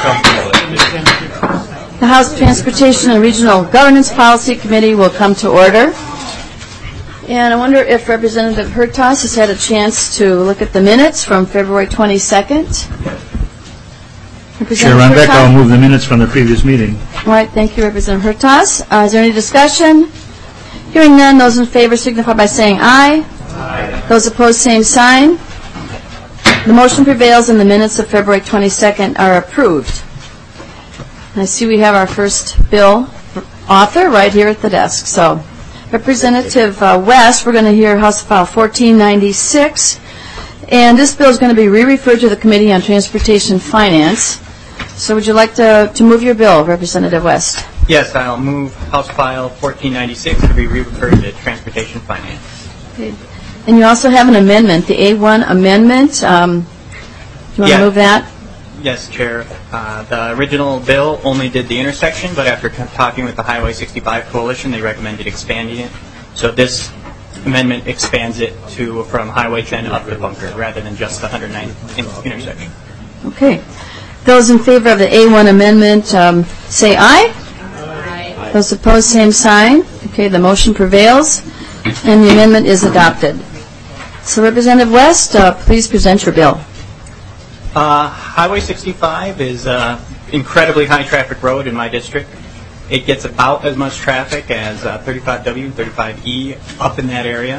The House Transportation and Regional Governance Policy Committee will come to order. And I wonder if Representative Hertaus has had a chance to look at the minutes from February 22nd. Chair Runbeck, I'll move the minutes from the previous meeting. All right, thank you, Representative Hertaus. Is there any discussion? Hearing none, those in favor signify by saying aye. Aye. Those opposed, same sign. The motion prevails and the minutes of February 22nd are approved. And I see we have our first bill author right here at the desk. So, Representative West, we're going to hear House File 1496. And this bill is going to be re-referred to the Committee on Transportation Finance. So would you like to move your bill, Representative West? Yes, I'll move House File 1496 to be re-referred to Transportation Finance. Okay. And you also have an amendment, the A1 amendment. Do you want to move that? Yes, Chair. The original bill only did the intersection, but after talking with the Highway 65 Coalition, they recommended expanding it. So this amendment expands it from Highway 10 up to Bunker, rather than just the 109th intersection. Okay. Those in favor of the A1 amendment say aye. Aye. Those opposed, same sign. Okay, the motion prevails, and the amendment is adopted. So, Representative West, please present your bill. Highway 65 is an incredibly high traffic road in my district. It gets about as much traffic as 35W and 35E up in that area.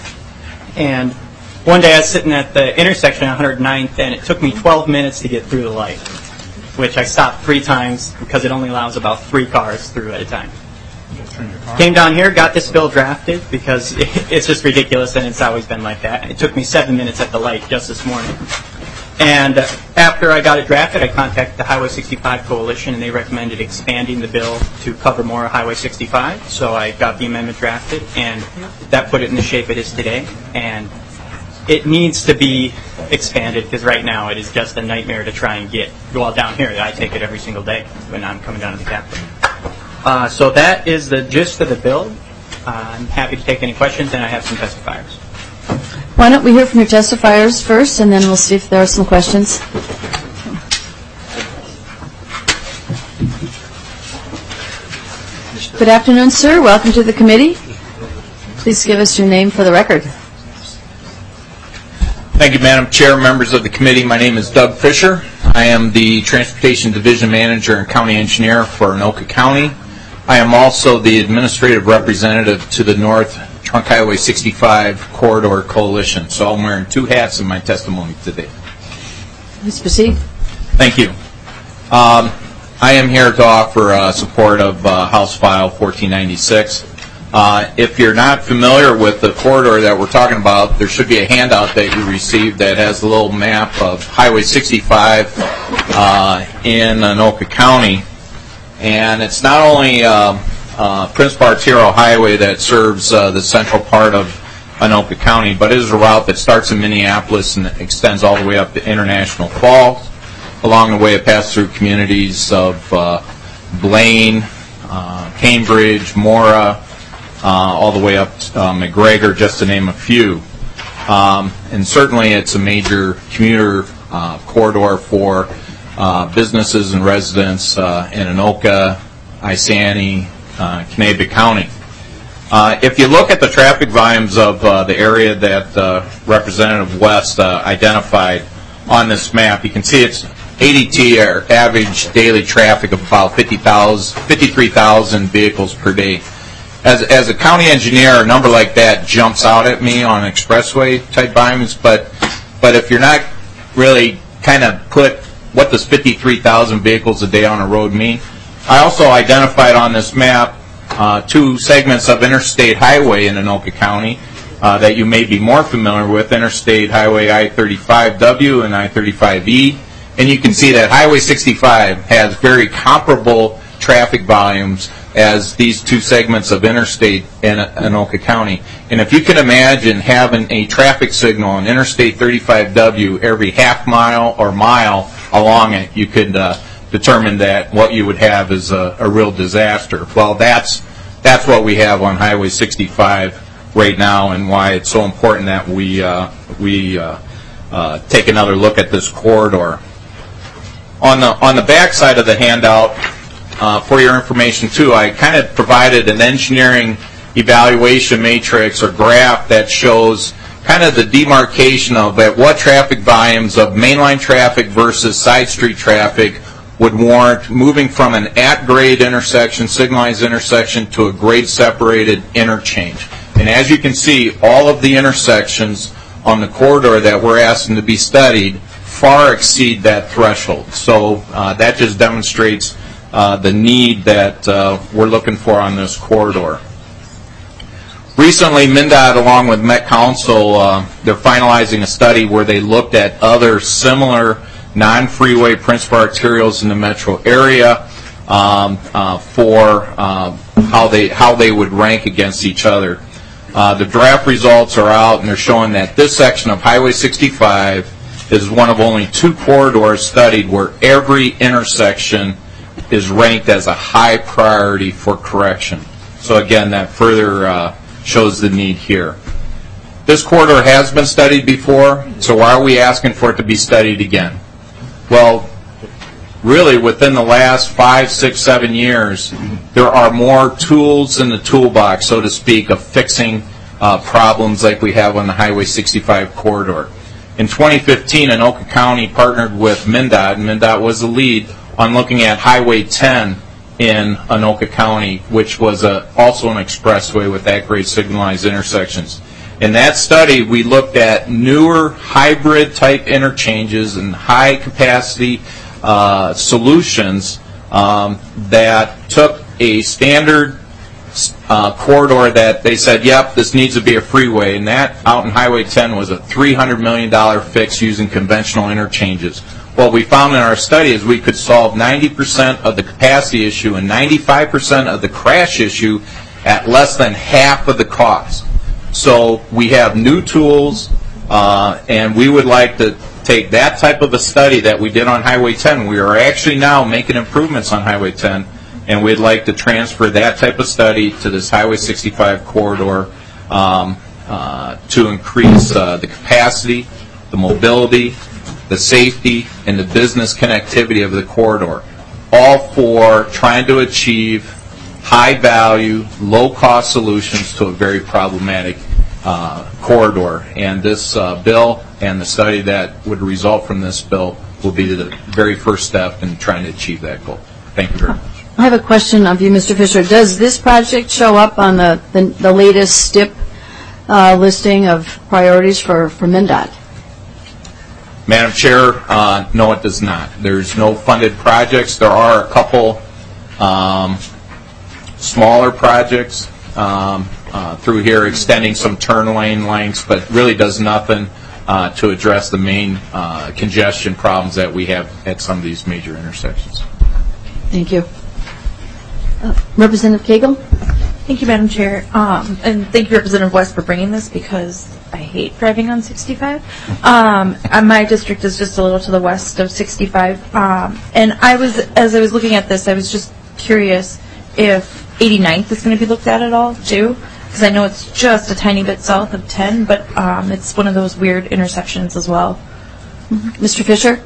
And one day I was sitting at the intersection on 109th, and it took me 12 minutes to get through the light, which I stopped 3 times because it only allows about 3 cars through at a time. Came down here, got this bill drafted because it's just ridiculous, and it's always been like that. It took me 7 minutes at the light just this morning. And after I got it drafted, I contacted the Highway 65 Coalition, and they recommended expanding the bill to cover more Highway 65. So I got the amendment drafted, and that put it in the shape it is today. And it needs to be expanded because right now it is just a nightmare to try and get. Well, down here, I take it every single day when I'm coming down to the Capitol. So that is the gist of the bill. I'm happy to take any questions, and I have some testifiers. Why don't we hear from your testifiers first, and then we'll see if there are some questions. Good afternoon, sir. Welcome to the committee. Please give us your name for the record. Thank you, Madam Chair, members of the committee. My name is Doug Fisher. I am the Transportation Division Manager and County Engineer for Anoka County. I am also the Administrative Representative to the North Trunk Highway 65 Corridor Coalition. So I'm wearing 2 hats in my testimony today. Please proceed. Thank you. I am here to offer support of House File 1496. If you're not familiar with the corridor that we're talking about, there should be a handout that you received that has a little map of Highway 65 in Anoka County. And it's not only Prince Bartero Highway that serves the central part of Anoka County, but it is a route that starts in Minneapolis and extends all the way up to International Falls. Along the way, it passes through communities of Blaine, Cambridge, Mora, all the way up to McGregor, just to name a few. And certainly it's a major commuter corridor for businesses and residents in Anoka, Isani, Kanabec County. If you look at the traffic volumes of the area that Representative West identified on this map, you can see it's ADT, or average daily traffic, of about 53,000 vehicles per day. As a county engineer, a number like that jumps out at me on expressway type volumes, but if you're not really kind of put what does 53,000 vehicles a day on a road mean, I also identified on this map 2 segments of interstate highway in Anoka County that you may be more familiar with, Interstate Highway I-35W and I-35E. And you can see that Highway 65 has very comparable traffic volumes as these 2 segments of interstate in Anoka County. And if you can imagine having a traffic signal on Interstate 35W every half mile or mile along it, you could determine that what you would have is a real disaster. Well, that's what we have on Highway 65 right now, and why it's so important that we take another look at this corridor. On the back side of the handout, for your information too, I kind of provided an engineering evaluation matrix or graph that shows kind of the demarcation of at what traffic volumes of mainline traffic versus side street traffic would warrant moving from an at-grade intersection, signalized intersection, to a grade-separated interchange. And as you can see, all of the intersections on the corridor that we're asking to be studied far exceed that threshold. So that just demonstrates the need that we're looking for on this corridor. Recently, MnDOT, along with Met Council, they're finalizing a study where they looked at other similar non-freeway principal arterials in the metro area for how they would rank against each other. The draft results are out, and they're showing that this section of Highway 65 is one of only 2 corridors studied where every intersection is ranked as a high priority for correction. So again, that further shows the need here. This corridor has been studied before, so why are we asking for it to be studied again? Well, really within the last 5, 6, 7 years, there are more tools in the toolbox, so to speak, of fixing problems like we have on the Highway 65 corridor. In 2015, Anoka County partnered with MnDOT, and MnDOT was the lead on looking at Highway 10 in Anoka County, which was also an expressway with that grade signalized intersections. In that study, we looked at newer hybrid type interchanges and high capacity solutions that took a standard corridor that they said, yep, this needs to be a freeway, and that out in Highway 10 was a $300 million fix using conventional interchanges. What we found in our study is we could solve 90% of the capacity issue and 95% of the crash issue at less than half of the cost. So we have new tools, and we would like to take that type of a study that we did on Highway 10. We are actually now making improvements on Highway 10, and we'd like to transfer that type of study to this Highway 65 corridor to increase the capacity, the mobility, the safety, and the business connectivity of the corridor, all for trying to achieve high-value, low-cost solutions to a very problematic corridor. And this bill and the study that would result from this bill will be the very first step in trying to achieve that goal. Thank you very much. I have a question of you, Mr. Fisher. Does this project show up on the latest STIP listing of priorities for MnDOT? Madam Chair, no, it does not. There's no funded projects. There are a couple smaller projects through here extending some turn lane lengths, but really does nothing to address the main congestion problems that we have at some of these major intersections. Thank you. Representative Cagle? Thank you, Madam Chair. And thank you, Representative West, for bringing this because I hate driving on 65. My district is just a little to the west of 65. And as I was looking at this, I was just curious if 89th is going to be looked at all, too. Because I know it's just a tiny bit south of 10, but it's one of those weird intersections as well. Mr. Fisher?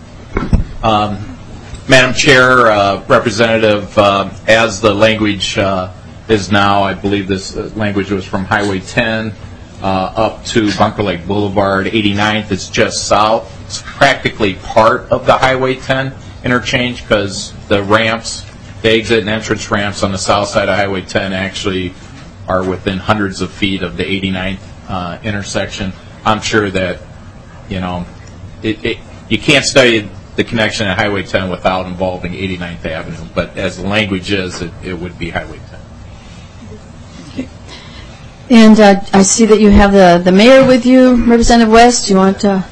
Madam Chair, Representative, as the language is now, I believe this language was from Highway 10 up to Bunker Lake Boulevard. 89th is just south. It's practically part of the Highway 10 interchange because the ramps, the exit and entrance ramps on the south side of Highway 10 actually are within hundreds of feet of the 89th intersection. I'm sure that, you know, you can't study the connection at Highway 10 without involving 89th Avenue, but as the language is, it would be Highway 10. And I see that you have the mayor with you, Representative West. Do you want to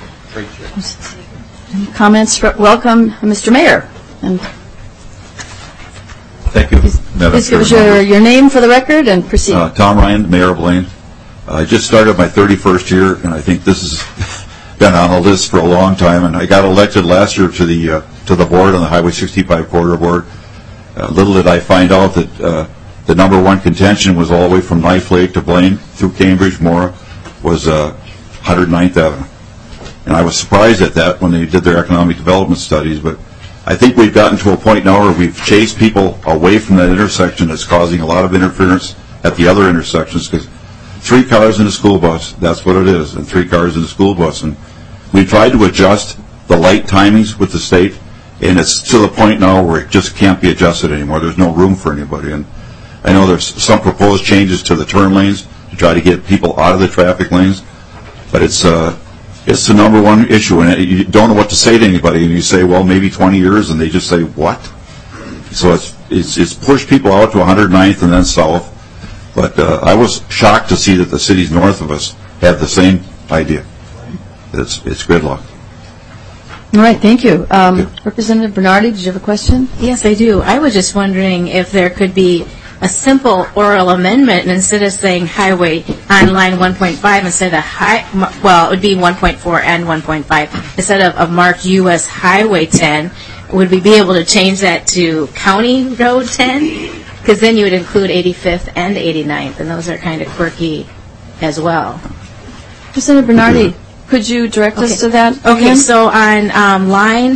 comments? Welcome, Mr. Mayor. And thank you, Madam please give us your name for the record and proceed. Tom Ryan, Mayor of Blaine. I just started my 31st year, and I think this has been on the list for a long time. And I got elected last year to the board on the Highway 65 corridor board. Little did I find out that the number one contention was all the way from Knife Lake to Blaine through Cambridge, Mora, was 109th Avenue. And I was surprised at that when they did their economic development studies. But I think we've gotten to a point now where we've chased people away from that intersection that's causing a lot of interference at the other intersections, because 3 cars in a school bus, that's what it is, and 3 cars in a school bus. And we tried to adjust the light timings with the state, and it's to the point now where it just can't be adjusted anymore. There's no room for anybody. And I know there's some proposed changes to the turn lanes to try to get people out of the traffic lanes, but it's the number one issue, and you don't know what to say to anybody, and you say, well, maybe 20 years, and they just say, what? So it's pushed people out to 109th and then south, but I was shocked to see that the cities north of us have the same idea. It's gridlock. All right, thank you. Representative Bernardi, did you have a question? Yes, I do. I was just wondering if there could be a simple oral amendment, and instead of saying highway on line 1.5, instead of it would be 1.4 and 1.5. Instead of marked U.S. Highway 10, would we be able to change that to County Road 10? Because then you would include 85th and 89th, and those are kind of quirky as well. Representative Bernardi, could you direct us to that? Okay, again? so on line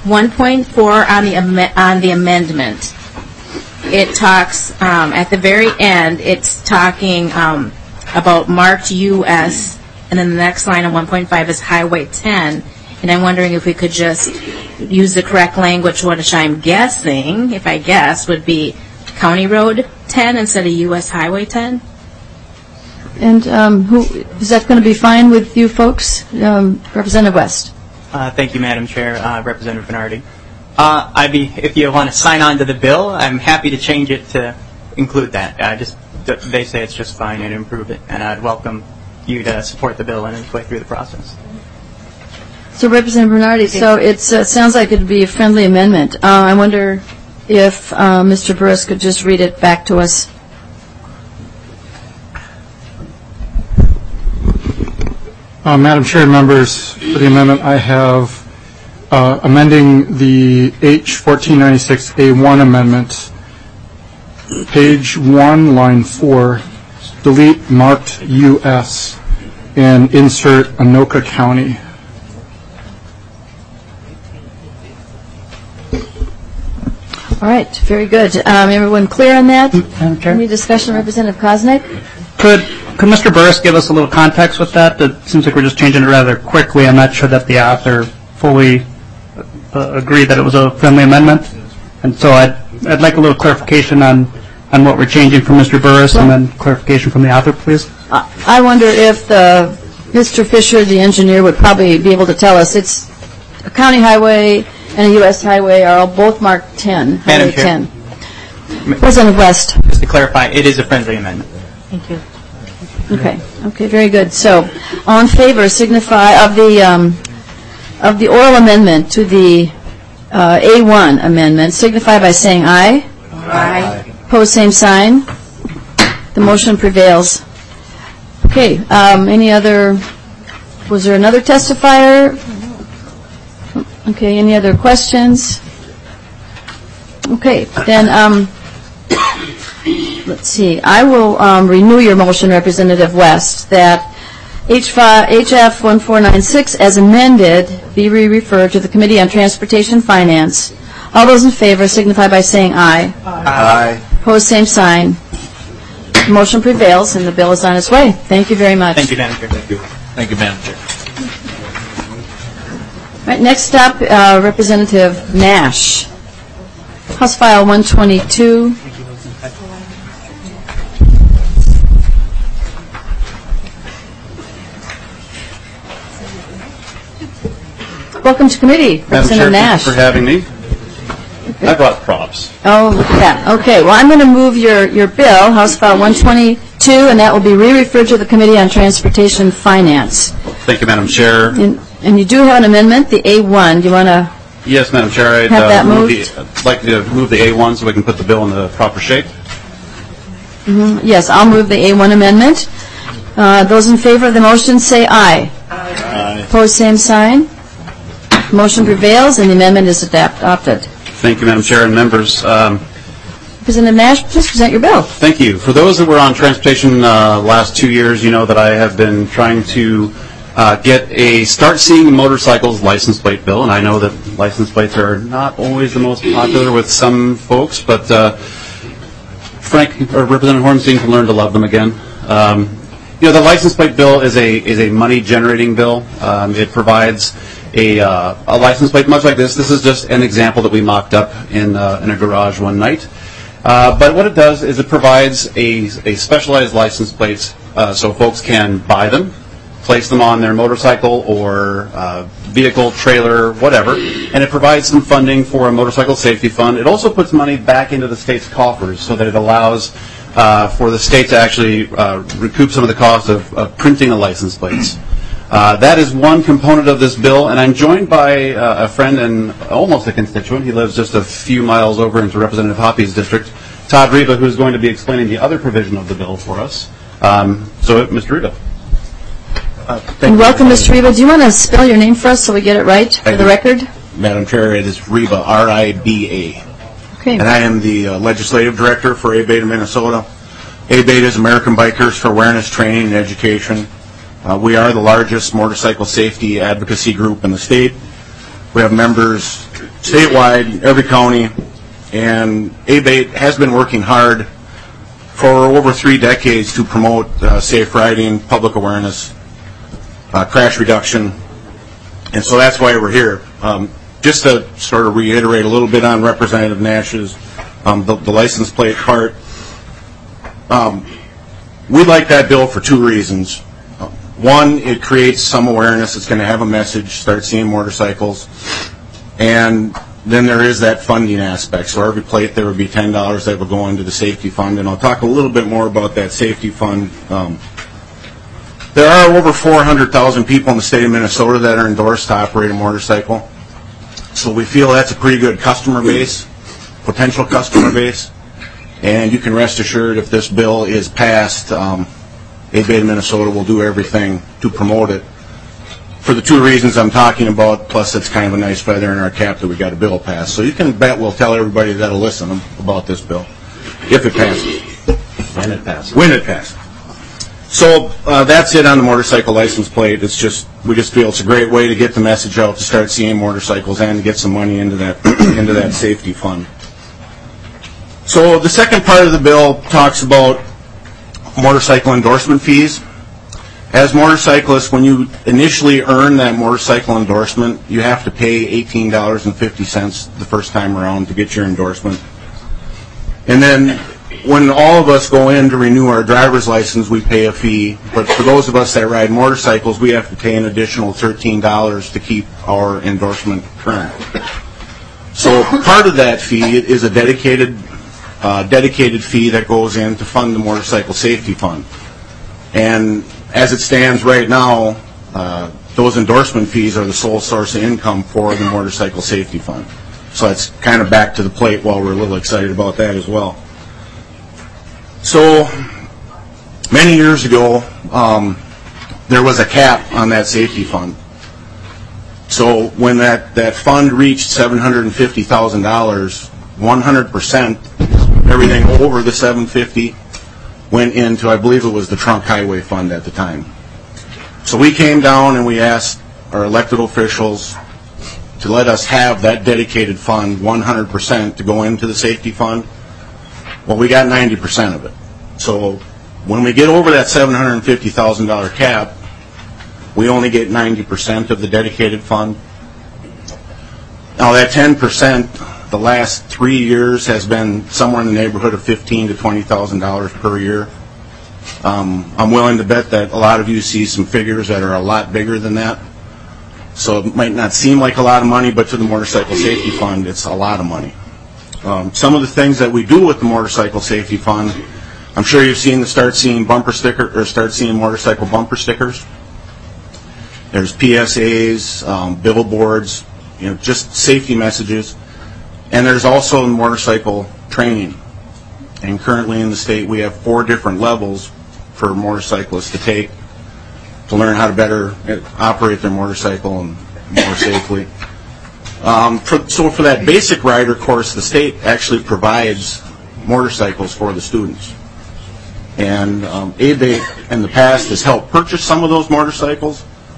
1.4 on the amendment, it talks, at the very end, it's talking about marked U.S., and then the next line on 1.5 is Highway 10. And I'm wondering if we could just use the correct language, which I'm guessing, if I guess, would be County Road 10 instead of U.S. Highway 10. And is that going to be fine with you folks? Representative West. Thank you, Madam Chair. Representative Bernardi. If you want to sign on to the bill, I'm happy to change it to include that. They say it's just fine and improve it, and I'd welcome you to support the bill and its way through the process. So, Representative Bernardi, so it sounds like it would be a friendly amendment. I wonder if Mr. Burris could just read it back to us. Madam Chair, members, for the amendment, I have amending the H1496A1 amendment, page 1, line 4, delete marked U.S. and insert Anoka County. All right, very good. Everyone clear on that? Madam Chair? Any discussion, Representative Koznick? Could Mr. Burris give us a little context with that? It seems like we're just changing it rather quickly. I'm not sure that the author fully agreed that it was a friendly amendment. And so I'd like a little clarification on what we're changing from Mr. Burris, and then clarification from the author, please. I wonder if Mr. Fisher, the engineer, would probably be able to tell us. It's a county highway and a U.S. highway are all both marked 10. Madam Chair. 10. Representative West. Just to clarify, it is a friendly amendment. Thank you. Okay, very good. So, all in favor signify of the oral amendment to the A1 amendment, signify by saying aye. Aye. Opposed, same sign. The motion prevails. Okay, was there another testifier? Okay, any other questions? Okay, then, let's see. I will renew your motion, Representative West, that HF 1496 as amended be referred to the Committee on Transportation Finance. All those in favor signify by saying aye. Aye. Opposed, same sign. The motion prevails and the bill is on its way. Thank you very much. Thank you, Madam Chair. Thank you, Madam Chair. All right, next up, Representative Nash. House File 122. Welcome to committee, Representative Nash. Thank you for having me. I brought props. Oh, look at that. Okay, well, I'm going to move your bill, House File 122, and that will be re-referred to the Committee on Transportation Finance. Thank you, Madam Chair. And you do have an amendment, the A1. Do you want to? Yes, Madam Chair. I'd have that moved? I'd like to move the A1 so we can put the bill in the proper shape. Yes, I'll move the A1 amendment. Those in favor of the motion say aye. Aye. Opposed, same sign. Motion prevails and the amendment is adopted. Thank you, Madam Chair and members. Representative Nash, please present your bill. Thank you. For those that were on transportation last 2 years, you know that I have been trying to get a Start Seeing Motorcycles license plate bill. And I know that license plates are not always the most popular with some folks, but Representative Hornstein can learn to love them again. The license plate bill is a money-generating bill. It provides a license plate much like this. This is just an example that we mocked up in a garage one night. But what it does is it provides a specialized license plates so folks can buy them, place them on their motorcycle or vehicle, trailer, whatever, and it provides some funding for a motorcycle safety fund. It also puts money back into the state's coffers so that it allows for the state to actually recoup some of the cost of printing the license plates. That is one component of this bill, and I'm joined by a friend and almost a constituent. He lives just a few miles over into Representative Hoppy's district, Todd Riva, who's going to be explaining the other provision of the bill for us. So, Mr. Riva. And welcome, Mr. Riva. Do you want to spell your name for us so we get it right for the record? Madam Chair, it is Riba, R-I-B-A. Okay. And I am the Legislative Director for ABETA Minnesota. ABETA is American Bikers for Awareness, Training, and Education. We are the largest motorcycle safety advocacy group in the state. We have members statewide, every county, and ABETA has been working hard for over 3 decades to promote safe riding, public awareness, crash reduction, and so that's why we're here. Just to sort of reiterate a little bit on Representative Nash's, the license plate part, we like that bill for 2 reasons. One, it creates some awareness. It's going to have a message, Start Seeing Motorcycles, and then there is that funding aspect. So every plate there would be $10 that would go into the safety fund, and I'll talk a little bit more about that safety fund. There are over 400,000 people in the state of Minnesota that are endorsed to operate a motorcycle. So we feel that's a pretty good customer base, potential customer base. And you can rest assured if this bill is passed, ABETA Minnesota will do everything to promote it for the 2 reasons I'm talking about, plus it's kind of a nice feather in our cap that we got a bill passed. So you can bet we'll tell everybody that'll listen about this bill, if it passes. When it passes. When it passes. So that's it on the motorcycle license plate. It's just, we just feel it's a great way to get the message out, to start seeing motorcycles and to get some money into that into that safety fund. So the second part of the bill talks about motorcycle endorsement fees. As motorcyclists, when you initially earn that motorcycle endorsement, you have to pay $18.50 the first time around to get your endorsement. And then when all of us go in to renew our driver's license, we pay a fee. But for those of us that ride motorcycles, we have to pay an additional $13 to keep our endorsement current. So part of that fee is a dedicated fee that goes in to fund the motorcycle safety fund. And as it stands right now, those endorsement fees are the sole source of income for the motorcycle safety fund. So that's kind of back to the plate while we're a little excited about that as well. So many years ago, there was a cap on that safety fund. So when that fund reached $750,000, 100%, everything over the $750,000 went into, I believe it was the Trunk Highway Fund at the time. So we came down and we asked our elected officials to let us have that dedicated fund, 100%, to go into the safety fund. Well, we got 90% of it. So when we get over that $750,000 cap, we only get 90% of the dedicated fund. Now that 10%, the last 3 years has been somewhere in the neighborhood of $15,000 to $20,000 per year. I'm willing to bet that a lot of you see some figures that are a lot bigger than that. So it might not seem like a lot of money, but to the motorcycle safety fund, it's a lot of money. Some of the things that we do with the motorcycle safety fund, I'm sure you've seen the Start Seeing bumper sticker, or Start Seeing motorcycle bumper stickers. There's PSAs, billboards, just safety messages. And there's also motorcycle training. And currently in the state, we have 4 different levels for motorcyclists to take to learn how to better operate their motorcycle and more safely. So for that basic rider course, the state actually provides motorcycles for the students. And ABETA in the past has helped purchase some of those motorcycles,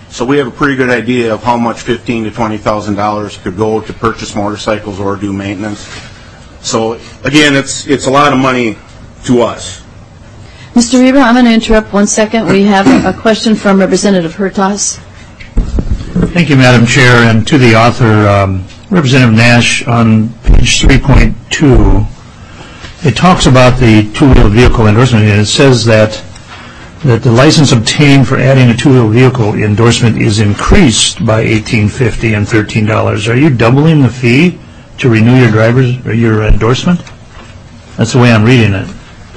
So we have a pretty good idea of how much $15,000 to $20,000 could go to purchase motorcycles or do maintenance. So again, it's a lot of money to us. Mr. Reba, I'm going to interrupt 1 second. We have a question from Representative Hertaus. Thank you, Madam Chair, and to the author, Representative Nash, on page 3.2, it talks about the two-wheel vehicle endorsement, and it says that the license obtained for adding a two-wheel vehicle endorsement is increased by $18.50 and $13. Are you doubling the fee to renew your driver's or your endorsement? That's the way I'm reading it.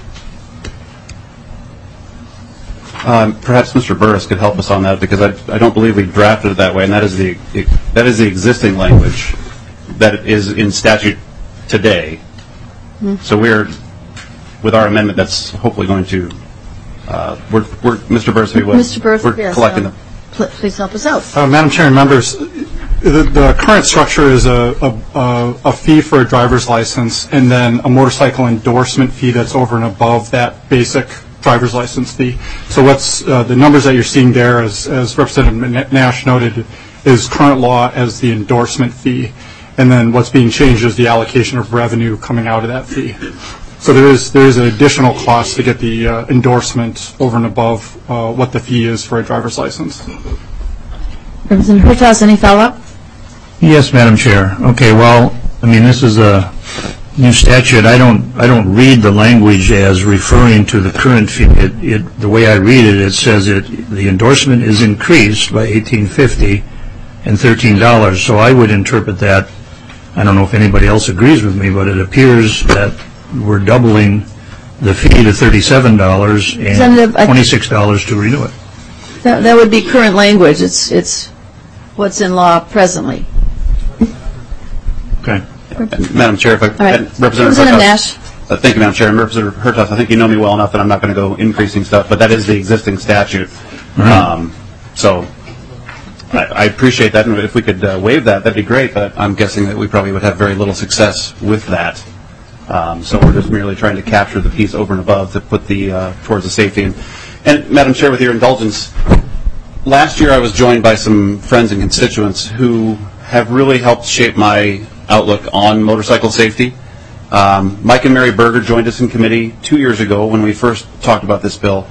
Perhaps Mr. Burris could help us on that, because I don't believe we drafted it that way, and that is the existing language that is in statute today. So with our amendment, that's hopefully going to Mr. Burris, Mr. Burris, we're yes, collecting please help us out. Madam Chair and members, the current structure is a fee for a driver's license and then a motorcycle endorsement fee that's over and above that basic driver's license fee. So what's the numbers that you're seeing there, as Representative Nash noted, is current law as the endorsement fee, and then what's being changed is the allocation of revenue coming out of that fee. So there is an additional cost to get the endorsement over and above what the fee is for a driver's license. Representative Hertaus, any follow-up? Yes, Madam Chair. Okay, well, I mean, this is a new statute. I don't read the language as referring to the current fee. The way I read it, it says the endorsement is increased by $18.50 and $13. So I would interpret that. I don't know if anybody else agrees with me, but it appears that we're doubling the fee to $37 and $26 to renew it. That would be current language. It's what's in law presently. Okay. Madam Chair, if I right. Representative Nash. Thank you, Madam Chair. And Representative Hertaus, I think you know me well enough that I'm not going to go increasing stuff, but that is the existing statute. So I appreciate that, and if we could waive that, that'd be great, but I'm guessing that we probably would have very little success with that. So we're just merely trying to capture the piece over and above to put the towards the safety. And Madam Chair, with your indulgence, last year I was joined by some friends and constituents who have really helped shape my outlook on motorcycle safety. Mike and Mary Berger joined us in committee 2 years ago when we first talked about this bill.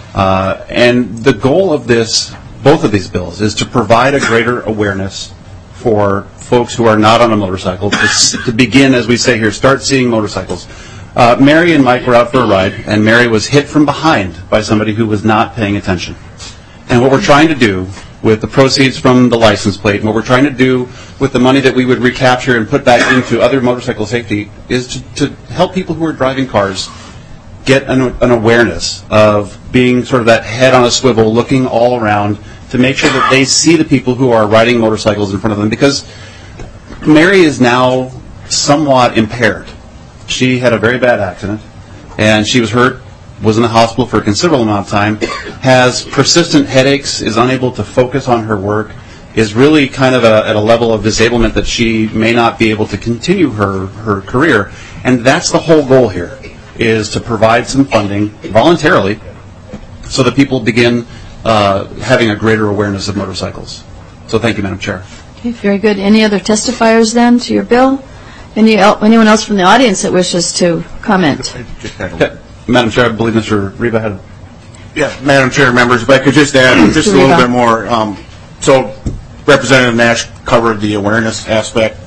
And the goal of both of these bills, is to provide a greater awareness for folks who are not on a motorcycle to begin, as we say here, start seeing motorcycles. Mary and Mike were out for a ride, and Mary was hit from behind by somebody who was not paying attention. And what we're trying to do with the proceeds from the license plate, and what we're trying to do with the money that we would recapture and put back into other motorcycle safety, is to help people who are driving cars get an awareness of being sort of that head on a swivel, looking all around to make sure that they see the people who are riding motorcycles in front of them. Because Mary is now somewhat impaired. She had a very bad accident, and she was hurt, was in the hospital for a considerable amount of time, has persistent headaches, is unable to focus on her work, is really kind of at a level of disablement that she may not be able to continue her career. And that's the whole goal here, is to provide some funding voluntarily so that people begin having a greater awareness of motorcycles. So thank you, Madam Chair. Okay, very good. Any other testifiers then to your bill? Anyone else from the audience that wishes to comment? Okay. Madam Chair, I believe Mr. Reba had... Yeah, Madam Chair, members, if I could just add just a little bit more. So Representative Nash covered the awareness aspect.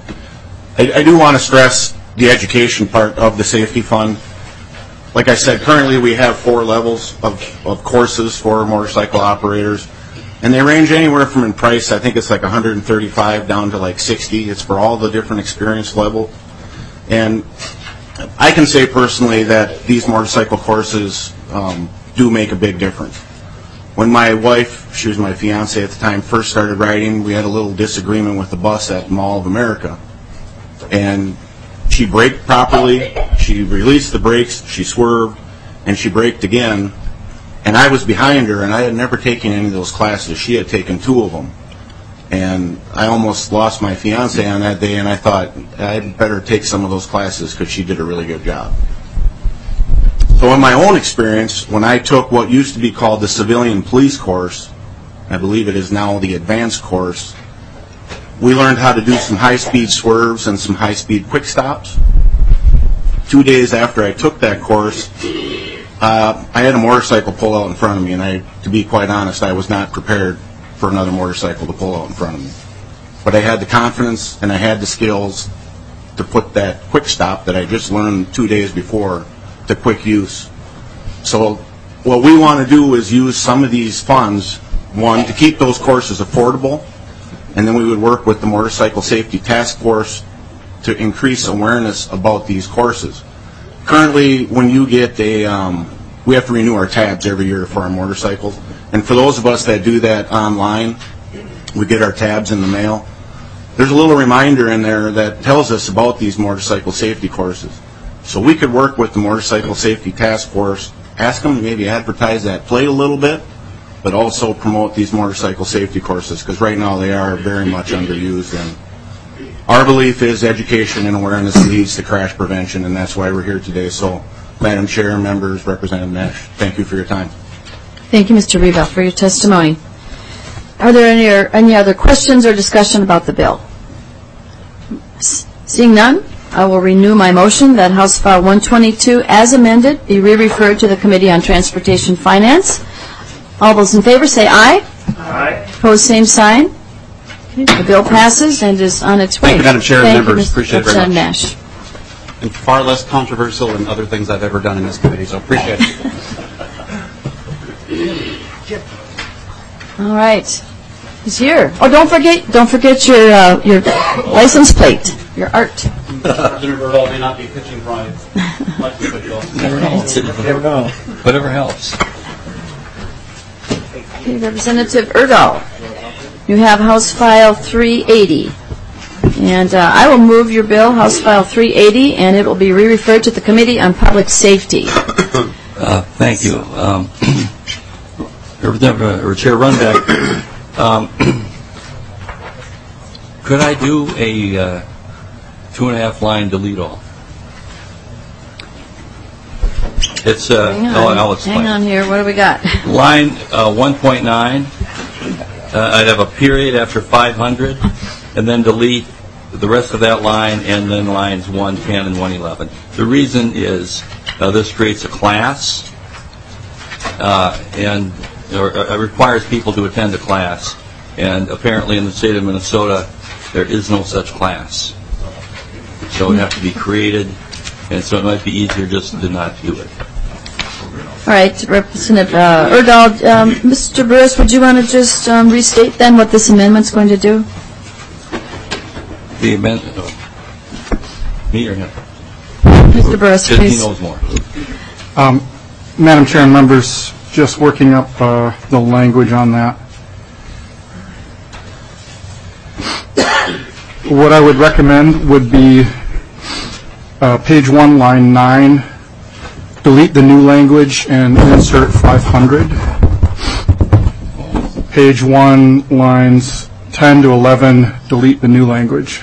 I do want to stress the education part of the safety fund. Like I said, currently we have 4 levels of courses for motorcycle operators, and they range anywhere from, in price, I think it's like $135 down to like $60. It's for all the different experience level. And I can say personally that these motorcycle courses do make a big difference. When my wife, she was my fiance at the time, first started riding, we had a little disagreement with the bus at Mall of America. And she braked properly, she released the brakes, she swerved, and she braked again. And I was behind her, and I had never taken any of those classes. She had taken 2 of them. And I almost lost my fiance on that day, and I thought I'd better take some of those classes because she did a really good job. So in my own experience, when I took what used to be called the civilian police course, I believe it is now the advanced course, we learned how to do some high-speed swerves and some high-speed quick stops. 2 days after I took that course, I had a motorcycle pull out in front of me, and to be quite honest, I was not prepared for another motorcycle to pull out in front of me. But I had the confidence and I had the skills to put that quick stop that I just learned 2 days before to quick use. So what we want to do is use some of these funds, one, to keep those courses affordable, and then we would work with the Motorcycle Safety Task Force to increase awareness about these courses. Currently, when you get we have to renew our tabs every year for our motorcycles. And for those of us that do that online, we get our tabs in the mail. There's a little reminder in there that tells us about these motorcycle safety courses. So we could work with the Motorcycle Safety Task Force, ask them to maybe advertise that plate a little bit, but also promote these motorcycle safety courses, because right now they are very much underused. And our belief is education and awareness leads to crash prevention, and that's why we're here today. So, Madam Chair, members, Representative Nash, thank you for your time. Thank you, Mr. Reba, for your testimony. Are there any other questions or discussion about the bill? Seeing none, I will renew my motion that House File 122, as amended, be re-referred to the Committee on Transportation Finance. All those in favor say aye. Aye. Opposed, same sign. Okay, the bill passes and is on its way. Thank you, Madam Chair and members. Appreciate it very much. Nash. And far less controversial than other things I've ever done in this committee, so appreciate it. All right. He's here. Oh, don't forget your license plate, your art. President Earl may not be pitching for my license plate bill. Never know. Whatever helps. Okay, Representative Erdahl, you have House File 380. And I will move your bill, House File 380, and it will be re-referred to the Committee on Public Safety. Thank you. Chair Runbeck, could I do a 2.5-line delete all? It's I'll explain. Hang on here. What do we got? Line 1.9. I'd have a period after 500, and then delete the rest of that line, and then lines 110 and 111. The reason is this creates a class, and requires people to attend a class, and apparently in the state of Minnesota there is no such class. So it would have to be created, and so it might be easier just to not do it. All right, Representative Erdahl. Mr. Burris, would you want to just restate then what this amendment's going to do? The amendment, me or him? Mr. Burris, please. He knows more. Madam Chair and members, just working up the language on that. What I would recommend would be page 1, line 9, delete the new language and insert 500. Page 1, lines 10 to 11, delete the new language.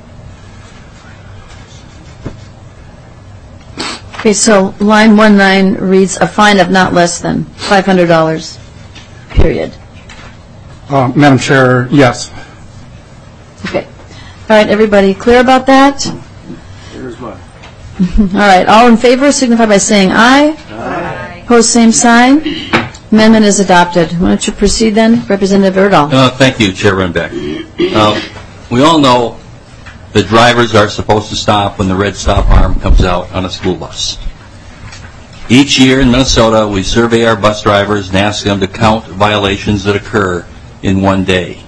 Okay, so line 19 reads a fine of not less than $500, period. Madam Chair, yes. Okay. All right, everybody clear about that? Here's what. All right, all in favor signify by saying aye. Aye. Opposed, same sign. Amendment is adopted. Why don't you proceed then, Representative Erdahl? Thank you, Chair Runbeck. We all know that drivers are supposed to stop when the red stop arm comes out on a school bus. Each year in Minnesota, we survey our bus drivers and ask them to count violations that occur in one day.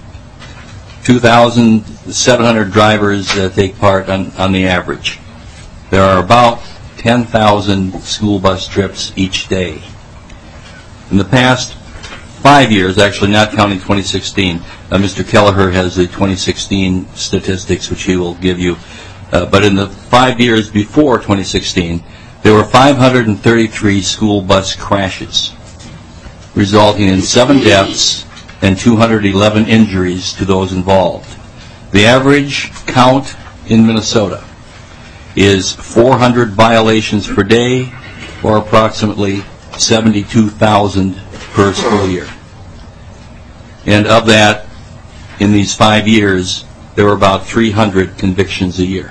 2,700 drivers take part on the average. There are about 10,000 school bus trips each day. In the past 5 years, actually not counting 2016, Mr. Kelleher has the 2016 statistics, which he will give you. But in the 5 years before 2016, there were 533 school bus crashes, resulting in 7 deaths and 211 injuries to those involved. The average count in Minnesota is 400 violations per day, or approximately 72,000 per school year. And of that, in these 5 years, there were about 300 convictions a year.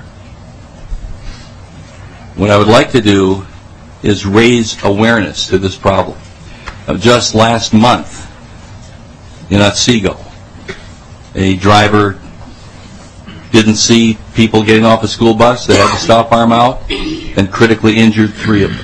What I would like to do is raise awareness to this problem. Just last month in Otsego, a driver didn't see people getting off a school bus. They had the stop arm out and critically injured 3 of them.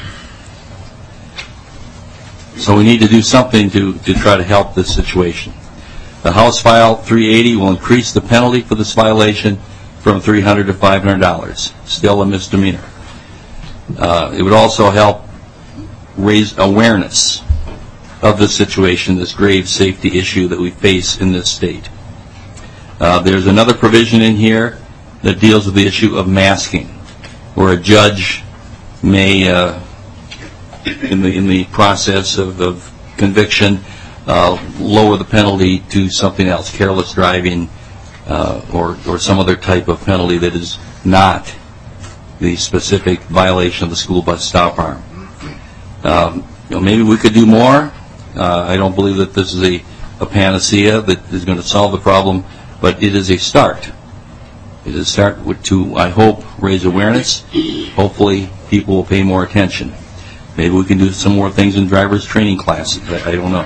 So we need to do something to try to help this situation. The House File 380 will increase the penalty for this violation from $300 to $500, still a misdemeanor. It would also help raise awareness of the situation, this grave safety issue that we face in this state. There's another provision in here that deals with the issue of masking, where a judge may, in the process of conviction, lower the penalty to something else, careless driving, or some other type of penalty that is not the specific violation of the school bus stop arm. Maybe we could do more. I don't believe that this is a panacea that is going to solve the problem, but it is a start. It is a start to, I hope, raise awareness. Hopefully, people will pay more attention. Maybe we can do some more things in driver's training classes. I don't know.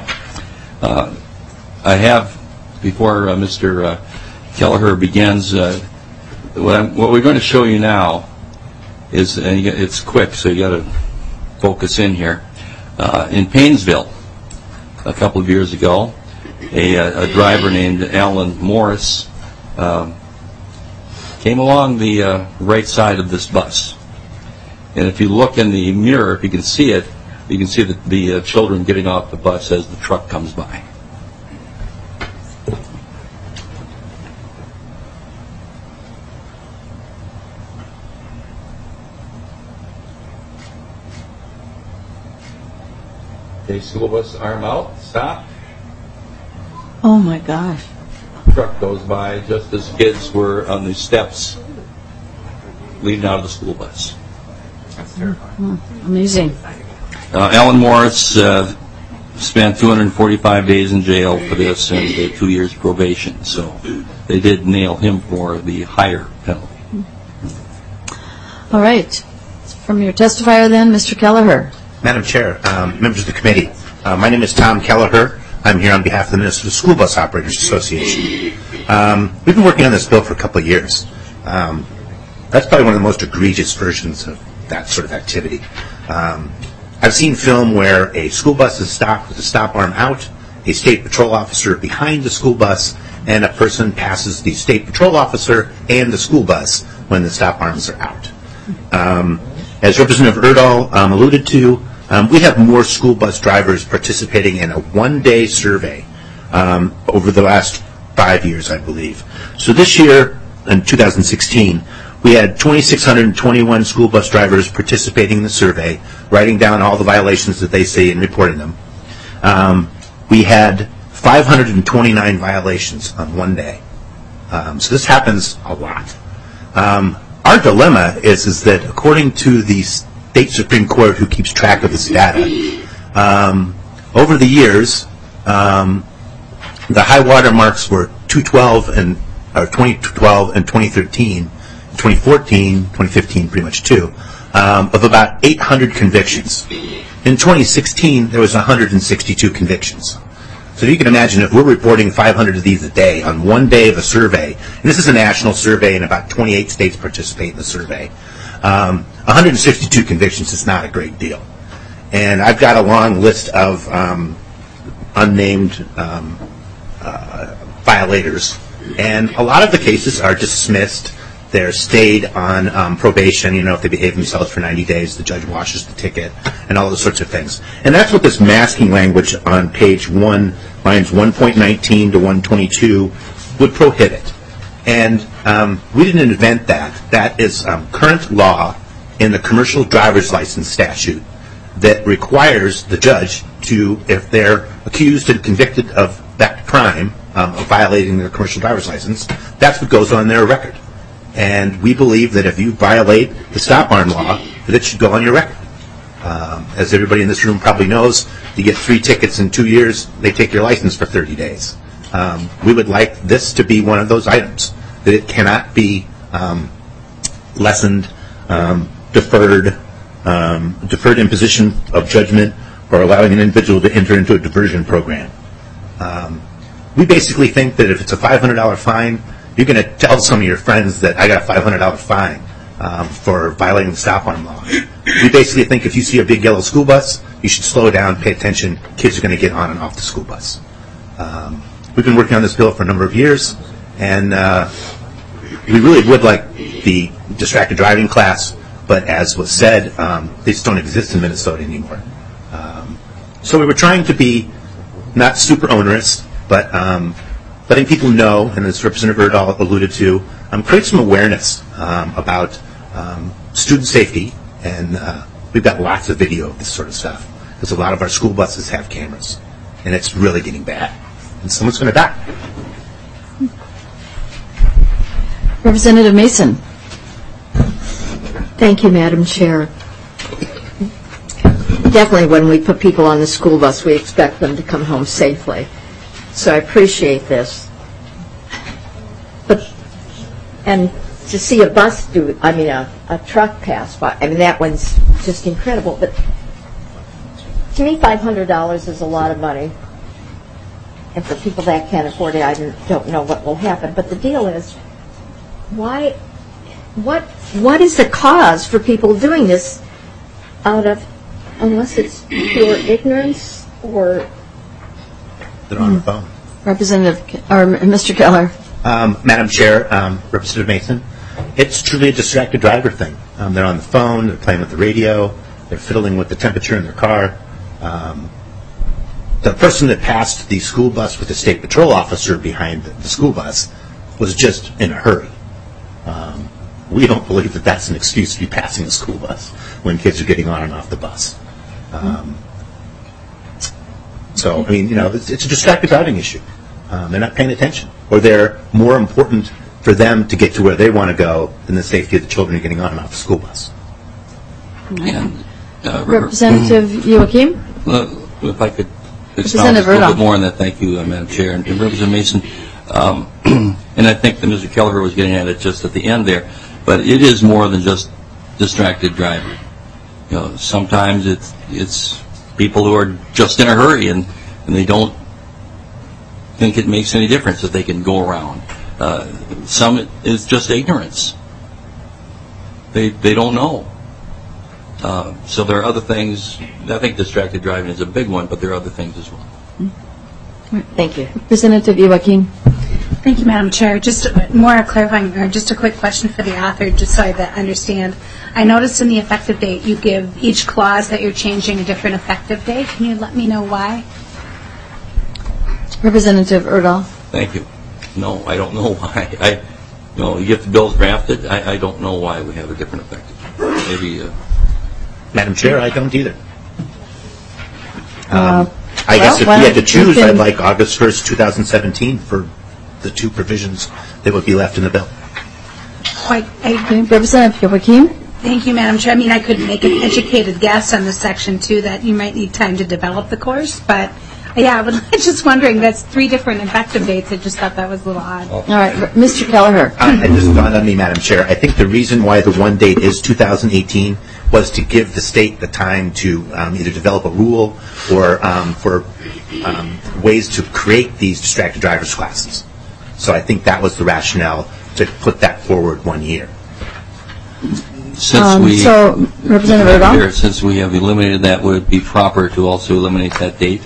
I have, before Mr. Kelleher begins, what we're going to show you now is, and it's quick, so you got to focus in here. In Paynesville, a couple of years ago, a driver named Alan Morris came along the right side of this bus. And if you look in the mirror, if you can see it, you can see the children getting off the bus as the truck comes by. Okay, school bus arm out, stop. Oh my gosh. Truck goes by just as kids were on the steps leading out of the school bus. That's amazing. Alan Morris spent 245 days in jail for this and 2 years probation. So they did nail him for the higher penalty. All right. From your testifier then, Mr. Kelleher. Madam Chair, members of the committee, my name is Tom Kelleher. I'm here on behalf of the Minnesota School Bus Operators Association. We've been working on this bill for a couple of years. That's probably one of the most egregious versions of that sort of activity. I've seen film where a school bus is stopped with the stop arm out, a state patrol officer behind the school bus, and a person passes the state patrol officer and the school bus when the stop arms are out. As Representative Erdahl alluded to, we have more school bus drivers participating in a one-day survey over the last 5 years, I believe. So this year, in 2016, we had 2,621 school bus drivers participating in the survey, writing down all the violations that they see and reporting them. We had 529 violations on one day. So this happens a lot. Our dilemma is that according to the state Supreme Court, who keeps track of this data, over the years, the high water marks were 2012 and 2013, 2014, 2015, pretty much too, of about 800 convictions. In 2016, there was 162 convictions. So you can imagine if we're reporting 500 of these a day on one day of a survey, and this is a national survey and about 28 states participate in the survey, 162 convictions is not a great deal. And I've got a long list of unnamed violators, and a lot of the cases are dismissed. They're stayed on probation, if they behave themselves for 90 days, the judge washes the ticket, and all those sorts of things. And that's what this masking language on page 1, lines 1.19 to 122, would prohibit. And we didn't invent that. That is current law in the commercial driver's license statute that requires the judge to, if they're accused and convicted of that crime, of violating their commercial driver's license, that's what goes on their record. And we believe that if you violate the stop arm law, that it should go on your record. As everybody in this room probably knows, you get 3 tickets in 2 years, they take your license for 30 days. We would like this to be one of those items, that it cannot be lessened, deferred imposition of judgment, or allowing an individual to enter into a diversion program. We basically think that if it's a $500 fine, you're going to tell some of your friends that I got a $500 fine for violating the stop arm law. We basically think if you see a big yellow school bus, you should slow down, pay attention. Kids are going to get on and off the school bus. We've been working on this bill for a number of years, and we really would like the distracted driving class, but as was said, they just don't exist in Minnesota anymore. So we were trying to be not super onerous, but letting people know, and as Representative Erdahl alluded to, create some awareness about student safety, and we've got lots of video of this sort of stuff, because a lot of our school buses have cameras, and it's really getting bad, and someone's going to die. Representative Mason. Thank you, Madam Chair. Definitely when we put people on the school bus, we expect them to come home safely. So I appreciate this. And to see a bus a truck pass by, that one's just incredible. But to me, $500 is a lot of money. And for people that can't afford it, I don't know what will happen. But the deal is, what is the cause for people doing this unless it's pure ignorance or... They're on the phone. Mr. Keller. Madam Chair, Representative Mason, it's truly a distracted driver thing. They're on the phone, they're playing with the radio, they're fiddling with the temperature in their car. The person that passed the school bus with the state patrol officer behind the school bus was just in a hurry. We don't believe that that's an excuse to be passing a school bus when kids are getting on and off the bus. So, it's a distracted driving issue. They're not paying attention, or they're more important for them to get to where they want to go than the safety of the children who are getting on and off the school bus. And, Representative Joachim? If I could expound a little bit more on that, thank you, Madam Chair. And Representative Mason, and I think that Mr. Kelleher was getting at it just at the end there, but it is more than just distracted driving. Sometimes it's people who are just in a hurry and they don't think it makes any difference that they can go around. Some is just ignorance. They don't know. So there are other things. I think distracted driving is a big one, but there are other things as well. Thank you. Representative Joachim. Thank you, Madam Chair. Just more clarifying, or just a quick question for the author, just so I understand. I noticed in the effective date you give each clause that you're changing a different effective date. Can you let me know why? Representative Erdahl. Thank you. No, I don't know why. You get the bills drafted. I don't know why we have a different effective date. Maybe. Madam Chair, I don't either. I guess if we had to choose, I'd like August 1st, 2017 for the two provisions that would be left in the bill. Representative Joachim. Thank you, Madam Chair. I could make an educated guess on this section, too, that you might need time to develop the course, but I was just wondering, that's 3 different effective dates. I just thought that was a little odd. All right, Mr. Kelleher. It just dawned on me, Madam Chair. I think the reason why the one date is 2018 was to give the state the time to either develop a rule or for ways to create these distracted drivers classes. So I think that was the rationale to put that forward 1 year. So, Representative Erdahl? Since we have eliminated that, would it be proper to also eliminate that date?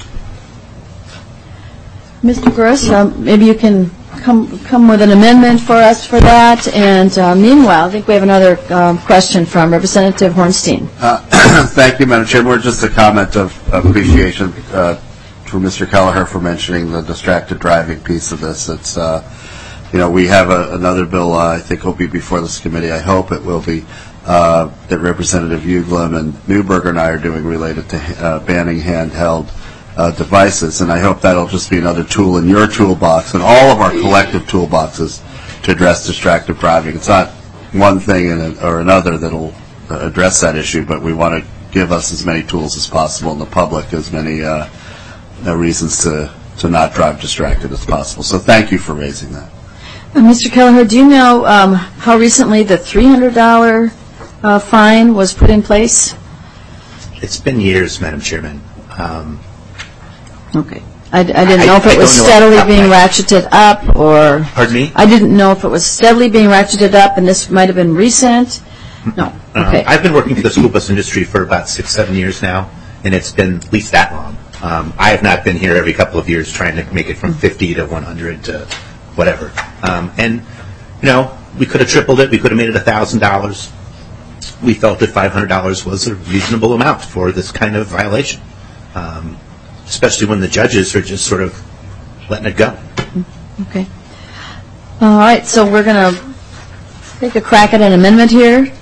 Mr. Gross, maybe you can come with an amendment for us for that. And meanwhile, I think we have another question from Representative Hornstein. Thank you, Madam Chair. More just a comment of appreciation for Mr. Kelleher for mentioning the distracted driving piece of this. It's, we have another bill I think will be before this committee. I hope it will be that Representative Uglem and Newberger and I are doing related to banning handheld devices, and I hope that'll just be another tool in your toolbox and all of our collective toolboxes to address distracted driving. It's not one thing or another that'll address that issue, but we want to give us as many tools as possible in the public, as many reasons to not drive distracted as possible. So thank you for raising that. Mr. Kelleher, do you know how recently the $300 fine was put in place? It's been years, Madam Chairman. Okay. I didn't know if it was steadily being ratcheted up or... Pardon me? I didn't know if it was steadily being ratcheted up and this might have been recent. No. Okay. I've been working for the school bus industry for about 6-7 years now, and it's been at least that long. I have not been here every couple of years trying to make it from 50 to 100 to whatever. And, we could have tripled it. We could have made it $1,000. We felt that $500 was a reasonable amount for this kind of violation, especially when the judges are just sort of letting it go. Okay. All right, so we're going to take a crack at an amendment here.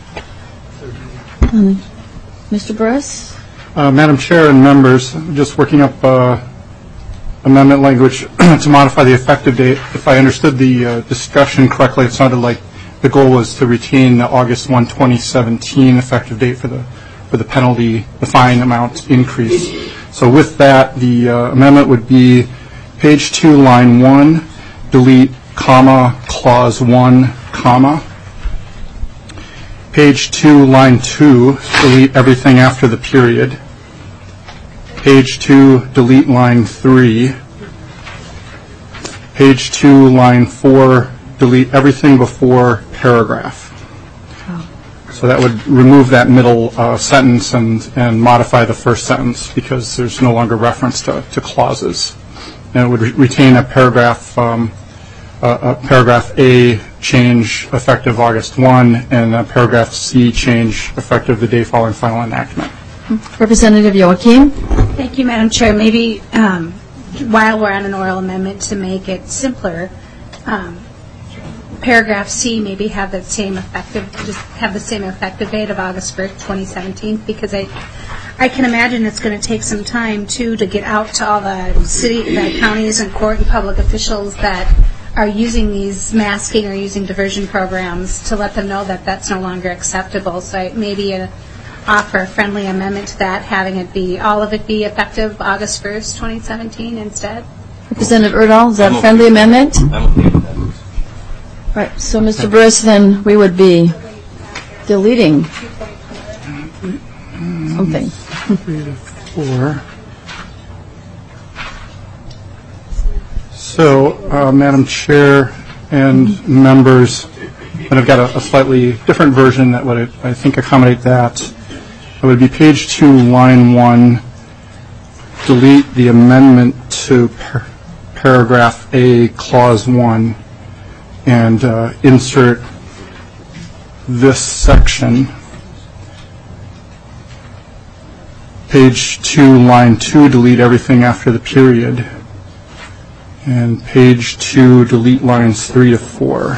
Mr. Burris? Madam Chair and members, just working up amendment language to modify the effective date. If I understood the discussion correctly, it sounded like the goal was to retain the August 1, 2017 effective date for the penalty, the fine amount increase. So with that, the amendment would be page 2, line 1, delete comma, clause 1, comma. Page 2, line 2, delete everything after the period. Page 2, delete line 3. Page 2, line 4, delete everything before paragraph. So that would remove that middle sentence and modify the first sentence because there's no longer reference to clauses. And it would retain a paragraph A change effective August 1 and a paragraph C change effective the day following final enactment. Representative Joachim? Thank you, Madam Chair. Maybe while we're on an oral amendment to make it simpler, paragraph C maybe have the same effective date of August 1st, 2017, because I can imagine it's going to take some time too to get out to all the counties and court and public officials that are using these masking or using diversion programs to let them know that that's no longer acceptable. So maybe offer a friendly amendment to that, having it be all of it be effective August 1st, 2017 instead. Representative Erdahl, is that a friendly amendment? I'm okay with that. All right, so Mr. Burris, then we would be deleting something. 3 to 4. So, Madam Chair and members, and I've got a slightly different version that would, I think, accommodate that. It would be page 2, line 1, delete the amendment to paragraph A, clause 1, and insert this section. Page 2, line 2, delete everything after the period. And page 2, delete lines 3 to 4.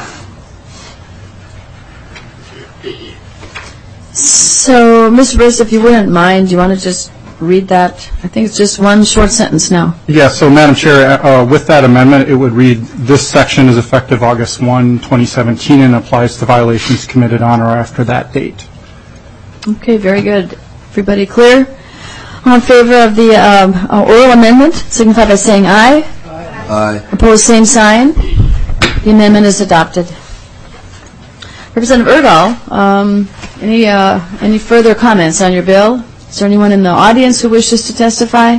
So, Mr. Burris, if you wouldn't mind, do you want to just read that? I think it's just one short sentence now. Yeah, so Madam Chair, with that amendment, it would read, this section is effective August 1, 2017 and applies to violations committed on or after that date. Okay, very good. Everybody clear? All in favor of the oral amendment, signify by saying aye. Aye. Opposed, same sign. The amendment is adopted. Representative Erdahl, any further comments on your bill? Is there anyone in the audience who wishes to testify?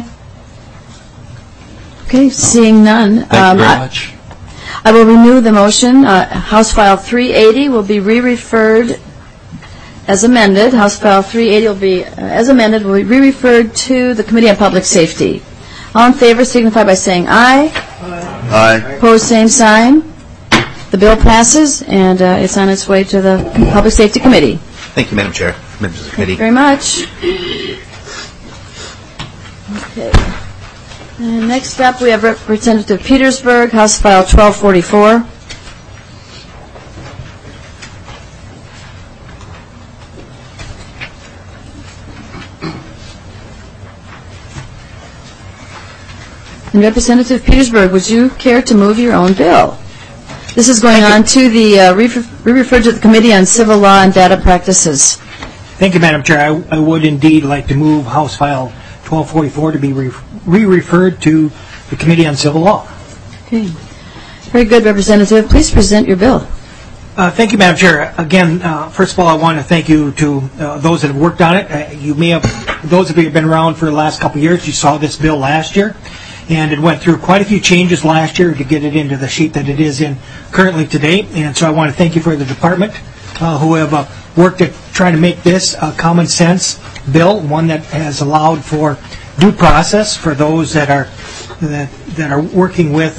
Okay, seeing none. Thank you very much. I will renew the motion. House File 380 will be re-referred as amended. House File 380 will be, as amended, will be re-referred to the Committee on Public Safety. All in favor signify by saying aye. Aye. Opposed, same sign. The bill passes, and it's on its way to the Public Safety Committee. Thank you, Madam Chair, members of the committee. Thank you very much. Okay. And next up, we have Representative Petersburg, House File 1244. And Representative Petersburg, would you care to move your own bill? This is going on to the, re-referred to the Committee on Civil Law and Data Practices. Thank you, Madam Chair. I would indeed like to move House File 1244 to be re-referred to the Committee on Civil Law. Okay. Very good, Representative. Please present your bill. Thank you, Madam Chair. Again, first of all, I want to thank you to those that have worked on it. You may have, those of you who have been around for the last couple of years, you saw this bill last year, and it went through quite a few changes last year to get it into the sheet that it is in currently today. And so I want to thank you for the department who have worked at trying to make this a common sense bill, one that has allowed for due process for those that are working with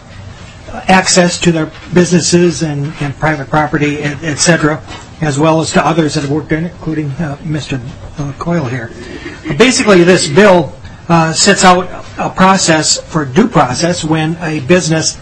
access to their businesses and private property, et cetera, as well as to others that have worked in it, including Mr. Coyle here. Basically, this bill sets out a process for due process when a business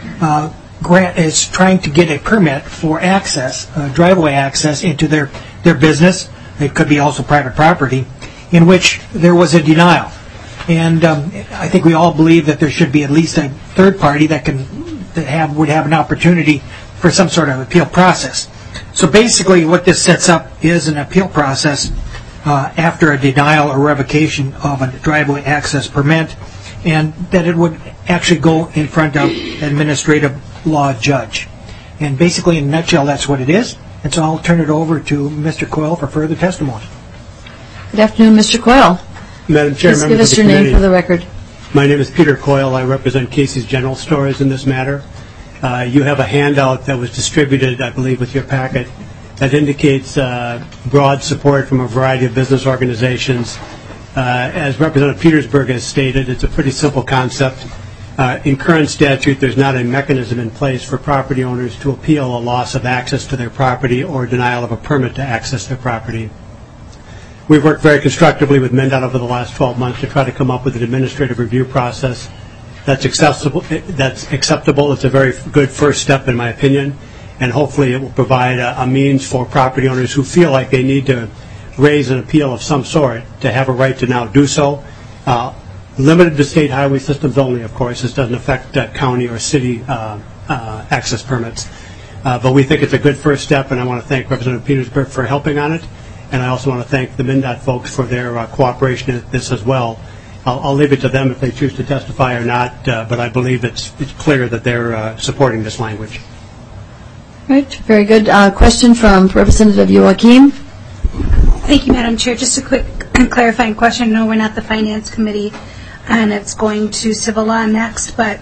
is trying to get a permit for access, driveway access into their business. It could be also private property, in which there was a denial. And I think we all believe that there should be at least a third party that would have an opportunity for some sort of appeal process. So basically what this sets up is an appeal process after a denial or revocation of a driveway access permit, and that it would actually go in front of an administrative law judge. And basically in a nutshell that's what it is. And so I'll turn it over to Mr. Coyle for further testimony. Good afternoon, Mr. Coyle. Madam Chair, please give us your name for the record. My name is Peter Coyle. I represent Casey's General Stores in this matter. You have a handout that was distributed, I believe, with your packet that indicates broad support from a variety of business organizations. As Representative Petersburg has stated, it's a pretty simple concept. In current statute, there's not a mechanism in place for property owners to appeal a loss of access to their property or denial of a permit to access their property. We've worked very constructively with MnDOT over the last 12 months to try to come up with an administrative review process that's acceptable. It's a very good first step, in my opinion, and hopefully it will provide a means for property owners who feel like they need to raise an appeal of some sort to have a right to now do so. Limited to state highway systems only, of course. This doesn't affect county or city access permits. But we think it's a good first step, and I want to thank Representative Petersburg for helping on it. And I also want to thank the MnDOT folks for their cooperation in this as well. I'll leave it to them if they choose to testify or not, but I believe it's clear that they're supporting this language. Right, very good. Question from Representative Joachim. Thank you, Madam Chair. Just a quick clarifying question. No, we're not the Finance Committee, and it's going to Civil Law next, but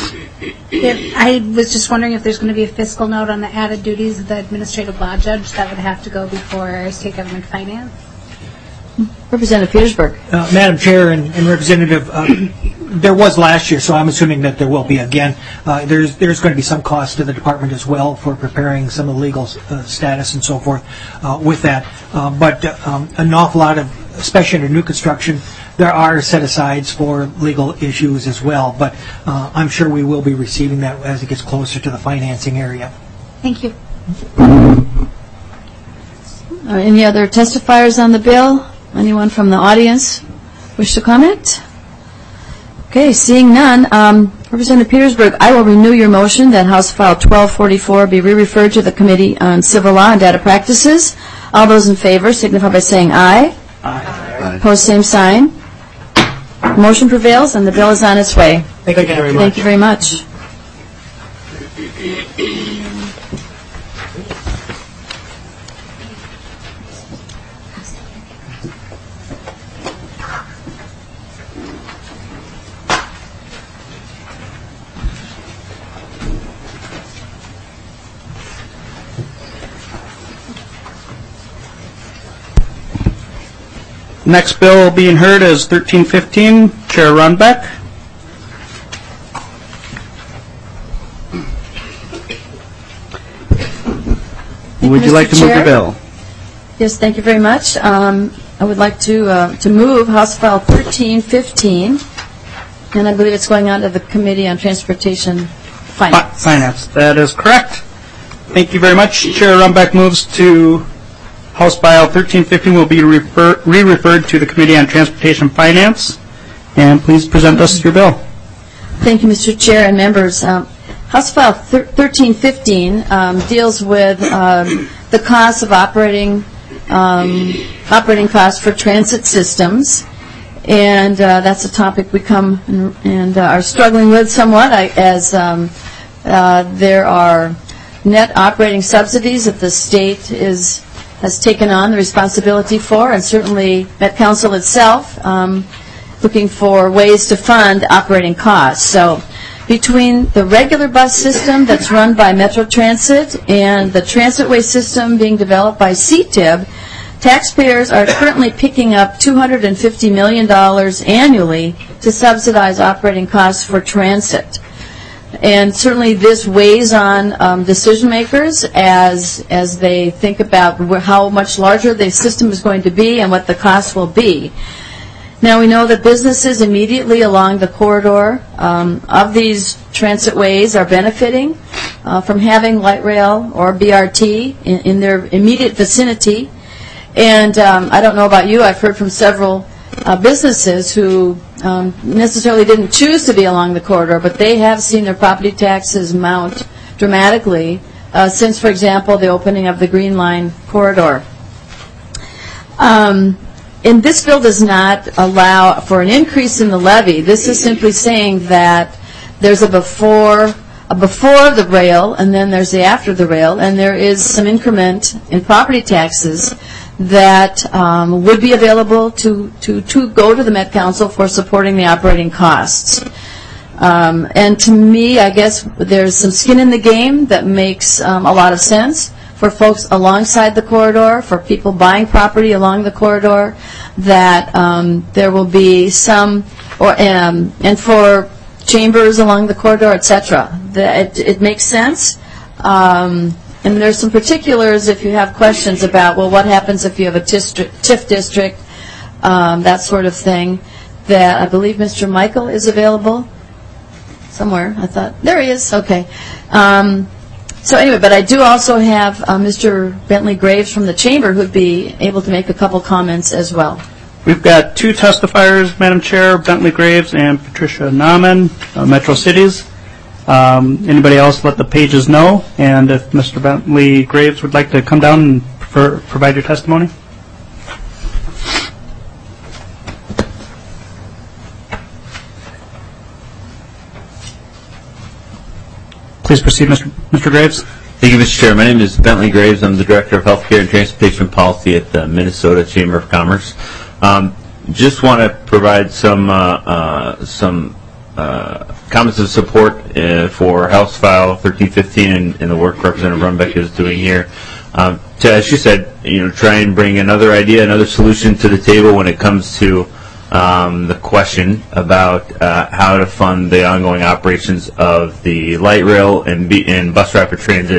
I was just wondering if there's going to be a fiscal note on the added duties of the Administrative Law Judge that would have to go before State Government Finance. Representative Petersburg. Madam Chair and Representative, there was last year, so I'm assuming that there will be again. There's going to be some cost to the department as well for preparing some of the legal status and so forth with that. But an awful lot of, especially under new construction, there are set-asides for legal issues as well. But I'm sure we will be receiving that as it gets closer to the financing area. Thank you. Any other testifiers on the bill? Anyone from the audience wish to comment? Okay, seeing none, Representative Petersburg, I will renew your motion that House File 1244 be re-referred to the Committee on Civil Law and Data Practices. All those in favor signify by saying aye. Aye. Opposed, same sign. Motion prevails and the bill is on its way. Thank you very much. Thank you very much. Next bill being heard is 1315. Chair Runbeck. Would you like to move the bill? Yes, thank you very much. I would like to move House File 1315, and I believe it's going on to the Committee on Transportation Finance. Finance, that is correct. Thank you very much. Chair Runbeck moves to House File 1315 will be re-referred to the Committee on Transportation Finance. And please present us your bill. Thank you, Mr. Chair and members. House File 1315 deals with the cost of operating costs for transit systems. And that's a topic we come and are struggling with somewhat, as there are net operating subsidies that the state has taken on the responsibility for, and certainly Met Council itself looking for ways to fund operating costs. So between the regular bus system that's run by Metro Transit and the Transitway system being developed by CTIB, taxpayers are currently picking up $250 million annually to subsidize operating costs for transit. And certainly this weighs on decision makers as they think about how much larger the system is going to be and what the cost will be. Now we know that businesses immediately along the corridor of these transit ways are benefiting from having light rail or BRT in their immediate vicinity. And I don't know about you, I've heard from several businesses who necessarily didn't choose to be along the corridor, but they have seen their property taxes mount dramatically since, for example, the opening of the Green Line corridor. And this bill does not allow for an increase in the levy. This is simply saying that there's a before the rail, and then there's the after the rail, and there is some increment in property taxes that would be available to go to the Met Council for supporting the operating costs. And to me, I guess there's some skin in the game that makes a lot of sense for folks alongside the corridor, for people buying property along the corridor, that there will be some, and for chambers along the corridor, etc. It makes sense. And there's some particulars if you have questions about, well, what happens if you have a TIF district, that sort of thing, that I believe Mr. Michael is available somewhere. I thought, there he is, okay. So anyway, but I do also have Mr. Bentley Graves from the Chamber who would be able to make a couple comments as well. We've got two testifiers, Madam Chair, Bentley Graves and Patricia Nauman, Metro Cities. Anybody else, let the pages know. And if Mr. Bentley Graves would like to come down and provide your testimony. Please proceed, Mr. Graves. Thank you, Mr. Chair. My name is Bentley Graves. I'm the Director of Healthcare and Transportation Policy at the Minnesota Chamber of Commerce. Just want to provide some comments of support for House File 1315 and the work Representative Runbeck is doing here. To, as she said, try and bring another idea, another solution to the table when it comes to the question about how to fund the ongoing operations of the light rail and bus rapid transit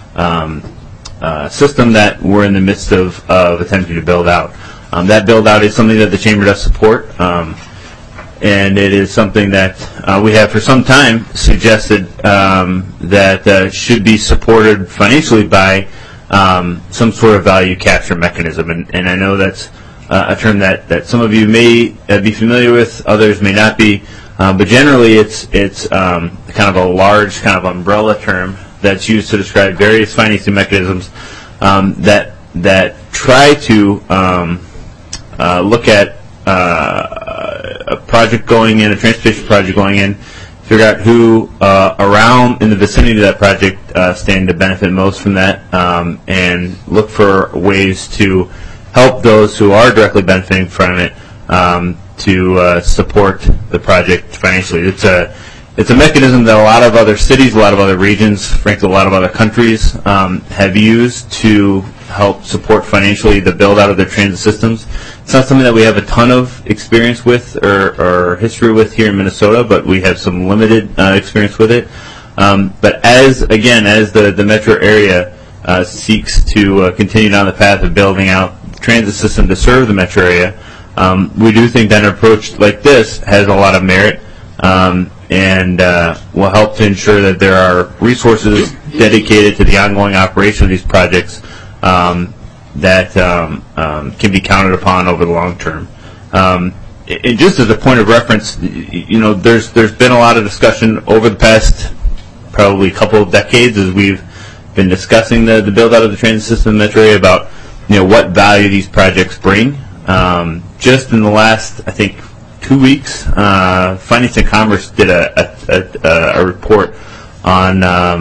system that we're in the midst of attempting to build out. That build out is something that the Chamber does support, and it is something that we have for some time suggested that should be supported financially by some sort of value capture mechanism. And I know that's a term that some of you may be familiar with, others may not be, but generally it's kind of a large kind of umbrella term that's used to describe various financing mechanisms that try to look at a project going in, a transportation project going in, figure out who around in the vicinity of that project stand to benefit most from that, and look for ways to help those who are directly benefiting from it to support the project financially. It's a mechanism that a lot of other cities, a lot of other regions, frankly a lot of other countries have used to help support financially the build out of their transit systems. It's not something that we have a ton of experience with or history with here in Minnesota, but we have some limited experience with it. But as the metro area seeks to continue down the path of building out the transit system to serve the metro area, we do think that an approach like this has a lot of merit and will help to ensure that there are resources dedicated to the ongoing operation of these projects that can be counted upon over the long term. And just as a point of reference, there's been a lot of discussion over the past probably couple of decades as we've been discussing the build out of the transit system in the metro area about what value these projects bring. Just in the last, I think, 2 weeks, Finance and Commerce did a report on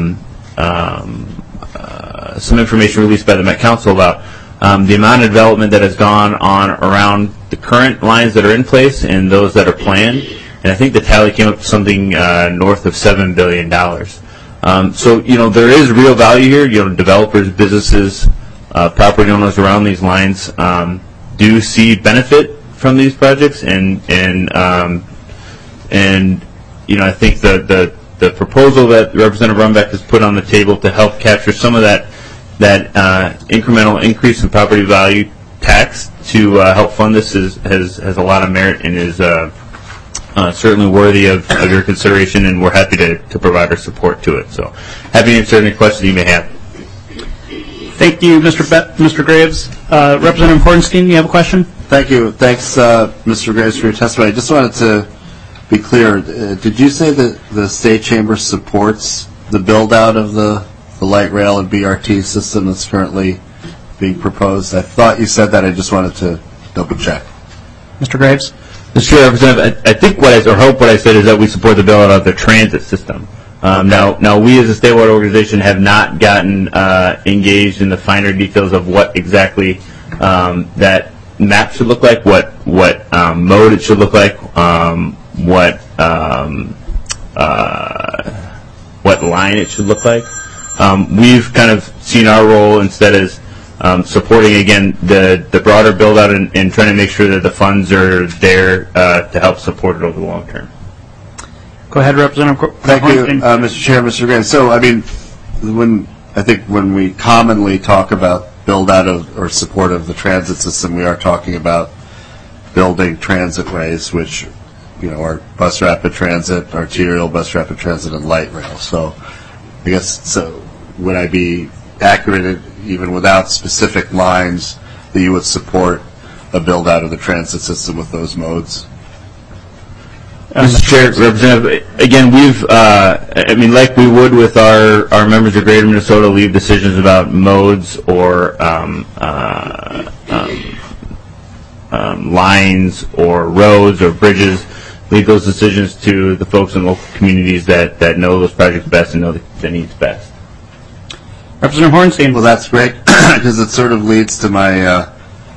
some information released by the Met Council about the amount of development that has gone on around the current lines that are in place and those that are planned. And I think the tally came up to something north of $7 billion. So, there is real value here. Developers, businesses, property owners around these lines do see benefit from these projects, and I think the proposal that Representative Runbeck has put on the table to help capture some of that incremental increase in property value tax to help fund this has a lot of merit and is certainly worthy of your consideration, and we're happy to provide our support to it. So, happy to answer any questions you may have. Thank you, Mr. Graves. Representative Hornstein, you have a question? Thank you. Thanks, Mr. Graves, for your testimony. I just wanted to be clear. Did you say that the State Chamber supports the build-out of the light rail and BRT system that's currently being proposed? I thought you said that. I just wanted to double-check. Mr. Graves? Mr. Chair, Representative, I think what I said is that we support the build-out of the transit system. Now, we as a statewide organization have not gotten engaged in the finer details of what exactly that map should look like, what mode it should look like, what line it should look like. We've kind of seen our role instead as supporting, again, the broader build-out and trying to make sure that the funds are there to help support it over the long term. Go ahead, Representative. Thank you, Mr. Chair, Mr. Graves. So, when we commonly talk about build-out of or support of the transit system, we are talking about building transit ways, which, are bus rapid transit, arterial bus rapid transit, and light rail. So, I guess, would I be accurate, even without specific lines, that you would support a build-out of the transit system with those modes? Mr. Chair, Representative, again, we've, like we would with our members of Greater Minnesota, leave decisions about modes or lines or roads or bridges, leave those decisions to the folks in local communities that know those projects best and know the needs best. Representative Hornstein. Well, that's great, because it sort of leads to my,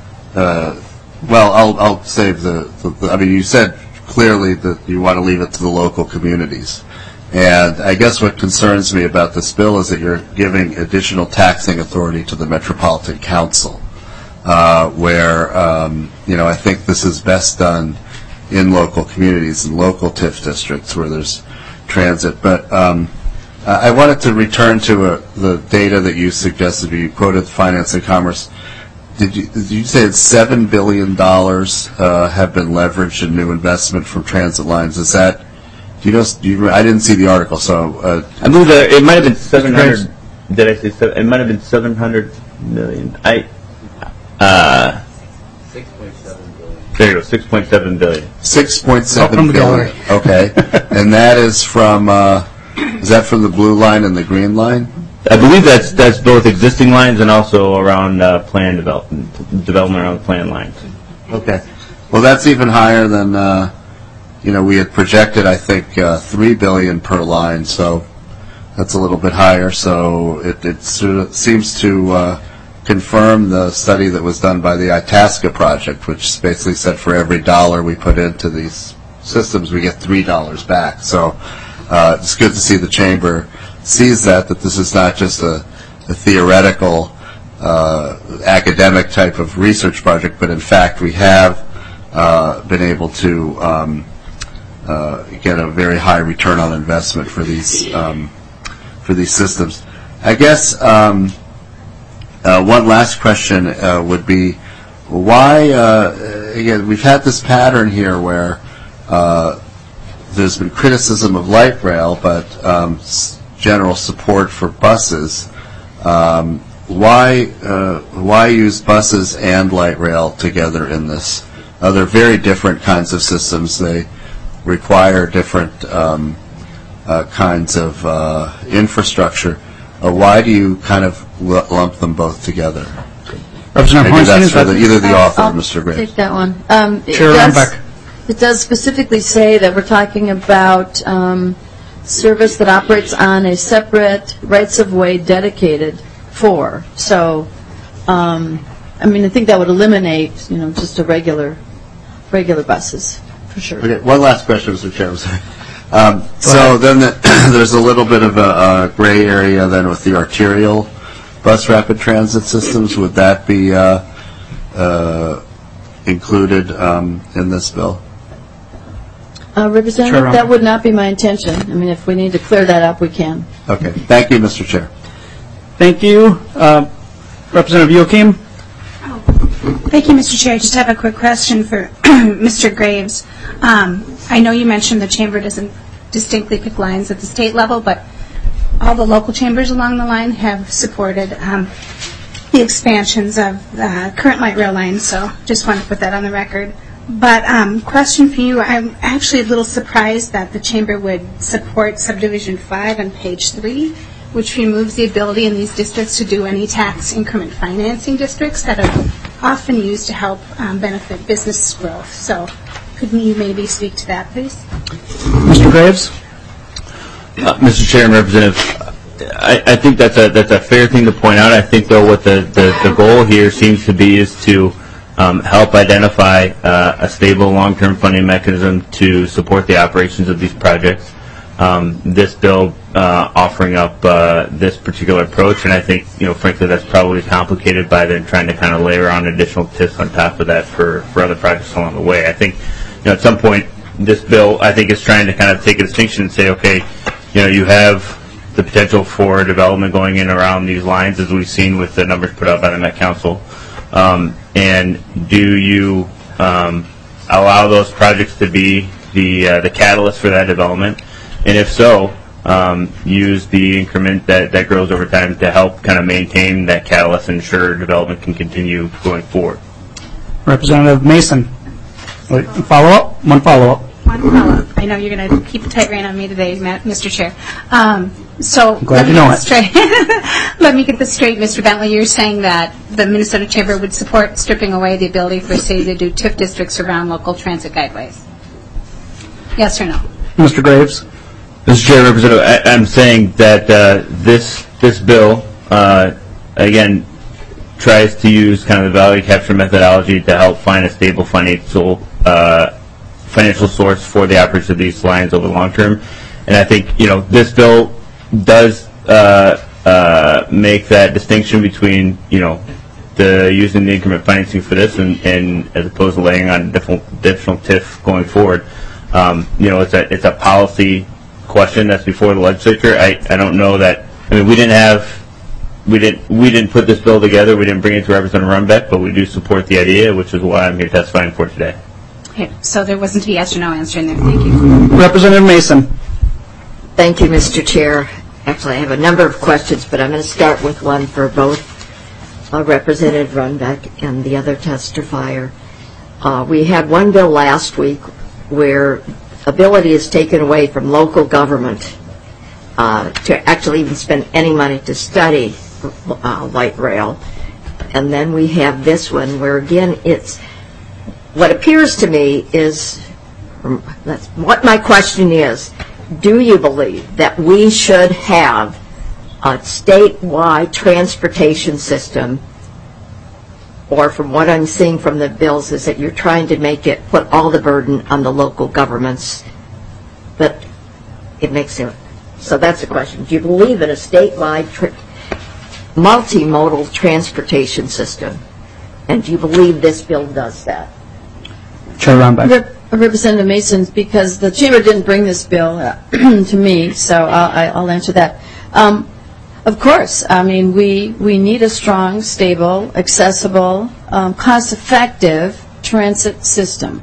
I'll save you said clearly that you want to leave it to the local communities. And I guess what concerns me about this bill is that you're giving additional taxing authority to the Metropolitan Council, where, I think this is best done in local communities and local TIF districts where there's transit. But I wanted to return to the data that you suggested. You quoted Finance and Commerce. Did you say that $7 billion have been leveraged in new investment from transit lines? Is that, I didn't see the article, so. I believe that it might have been 700, did I say 7? It might have been 700 million. 6.7 billion. There you go, 6.7 billion. 6.7 billion, okay. And that is from, is that from the blue line and the green line? I believe that's both existing lines and also around plan development around plan lines. Okay. Well, that's even higher than we had projected. I think $3 billion per line, so that's a little bit higher. So it sort of seems to confirm the study that was done by the Itasca project, which basically said for every dollar we put into these systems, we get $3 back. So it's good to see the chamber sees that this is not just a theoretical academic type of research project, but in fact we have been able to get a very high return on investment for these systems. I guess one last question would be why, again, we've had this pattern here where there's been criticism of light rail, but general support for buses. Why use buses and light rail together in this? They're very different kinds of systems. They require different kinds of infrastructure. Why do you kind of lump them both together? Representative Maybe Hornstein, that's for either the author or Mr. I'll Graves. take that one. Chair Runbeck. It does specifically say that we're talking about service that operates on a separate rights-of-way dedicated for. So, I mean, I think that would eliminate, just a regular buses, for sure. Okay, one last question, Mr. Chairman. So then there's a little bit of a gray area then with the arterial bus rapid transit systems. Would that be included in this bill? Representative, that would not be my intention. I mean, if we need to clear that up, we can. Okay. Thank you, Mr. Chair. Thank you. Representative Joachim? Thank you, Mr. Chair. I just have a quick question for Mr. Graves. I know you mentioned the chamber doesn't distinctly pick lines at the state level, but all the local chambers along the line have supported the expansions of the current light rail lines, so just want to put that on the record. But question for you, I'm actually a little surprised that the chamber would support subdivision 5 on page 3, which removes the ability in these districts to do any tax increment financing districts that are often used to help benefit business growth. So could you maybe speak to that, please? Mr. Graves? Mr. Chair and Representative, I think that's a fair thing to point out. I think, though, what the goal here seems to be is to help identify a stable long-term funding mechanism to support the operations of these projects. This bill offering up this particular approach, and I think, frankly, that's probably complicated by then trying to kind of layer on additional TIFs on top of that for other projects along the way. I think, at some point, this bill, I think, is trying to kind of take a distinction and say, okay, you have the potential for development going in around these lines, as we've seen with the numbers put out by the Met Council. And do you allow those projects to be the catalyst for that development? And if so, use the increment that grows over time to help kind of maintain that catalyst and ensure development can continue going forward. Representative Mason. Follow-up? One follow-up. One follow-up. I know you're going to keep a tight rein on me today, Mr. Chair. So glad you know it. Let me get this straight, Mr. Bentley. You're saying that the Minnesota Chamber would support stripping away the ability for a city to do TIF districts around local transit guideways? Yes or no? Mr. Graves? Mr. Chair, Representative, I'm saying that this bill, again, tries to use kind of the value capture methodology to help find a stable financial source for the operation of these lines over the long term. And I think, this bill does make that distinction between, using the increment financing for this and as opposed to laying on additional TIF going forward. It's a policy question that's before the legislature. I don't know that. I mean, we didn't put this bill together. We didn't bring it to Representative Runbeck, but we do support the idea, which is why I'm here testifying for today. Okay, so there wasn't a yes or no answer in there. Thank you. Representative Mason. Thank you, Mr. Chair. Actually, I have a number of questions, but I'm going to start with one for both Representative Runbeck and the other testifier. We had one bill last week where ability is taken away from local government to actually even spend any money to study light rail. And then we have this one where, again, it's what appears to me is, what my question is, do you believe that we should have a statewide transportation system, or from what I'm seeing from the bills is that you're trying to put all the burden on the local governments, but it makes it, so that's the question. Do you believe in a statewide multimodal transportation system? And do you believe this bill does that? Chair Runbeck. Representative Mason, because the Chamber didn't bring this bill to me, so I'll answer that. Of course, I mean, we need a strong, stable, accessible, cost-effective transit system.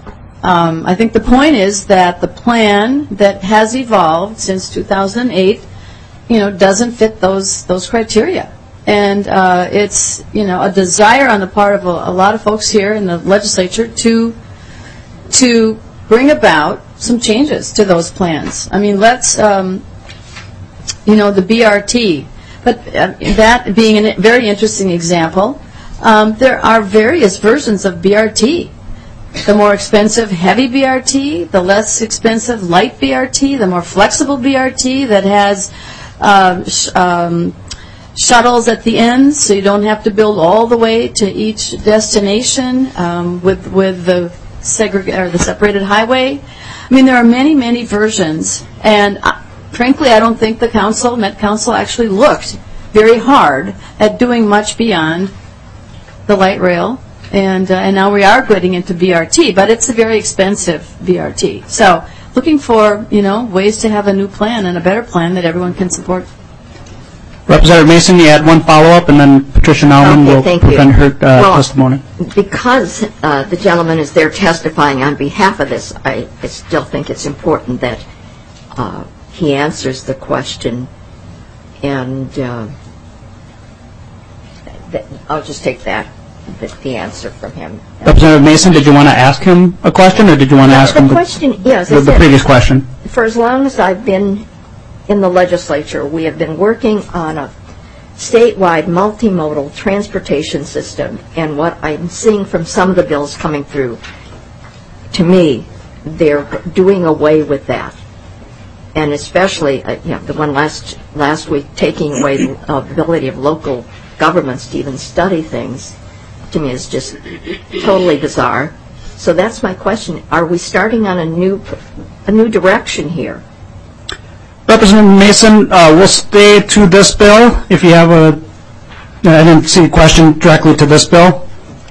I think the point is that the plan that has evolved since 2008, doesn't fit those criteria. And it's, a desire on the part of a lot of folks here in the legislature to bring about some changes to those plans. I mean, let's, the BRT, but that being a very interesting example, there are various versions of BRT. the more expensive heavy BRT, the less expensive light BRT, the more flexible BRT that has shuttles at the end, so you don't have to build all the way to each destination with the separated highway. I mean, there are many, many versions, and frankly, I don't think the Met Council actually looked very hard at doing much beyond the light rail, and now we are getting into BRT, but it's a very expensive BRT. So looking for, ways to have a new plan and a better plan that everyone can support. Representative Mason, you had one follow-up, and then Patricia Nauman will present her testimony. Because the gentleman is there testifying on behalf of this, I still think it's important that he answers the question, and I'll just take the answer from him. Representative Mason, did you want to ask him a question, or did you want to ask him the previous question? For as long as I've been in the legislature, we have been working on a statewide multimodal transportation system, and what I'm seeing from some of the bills coming through, to me, they're doing away with that. And especially, the one last week, taking away the ability of local governments to even study things, to me is just totally bizarre. So that's my question. Are we starting on a new direction here? Representative Mason, we'll stay to this bill. If you have I didn't see a question directly to this bill.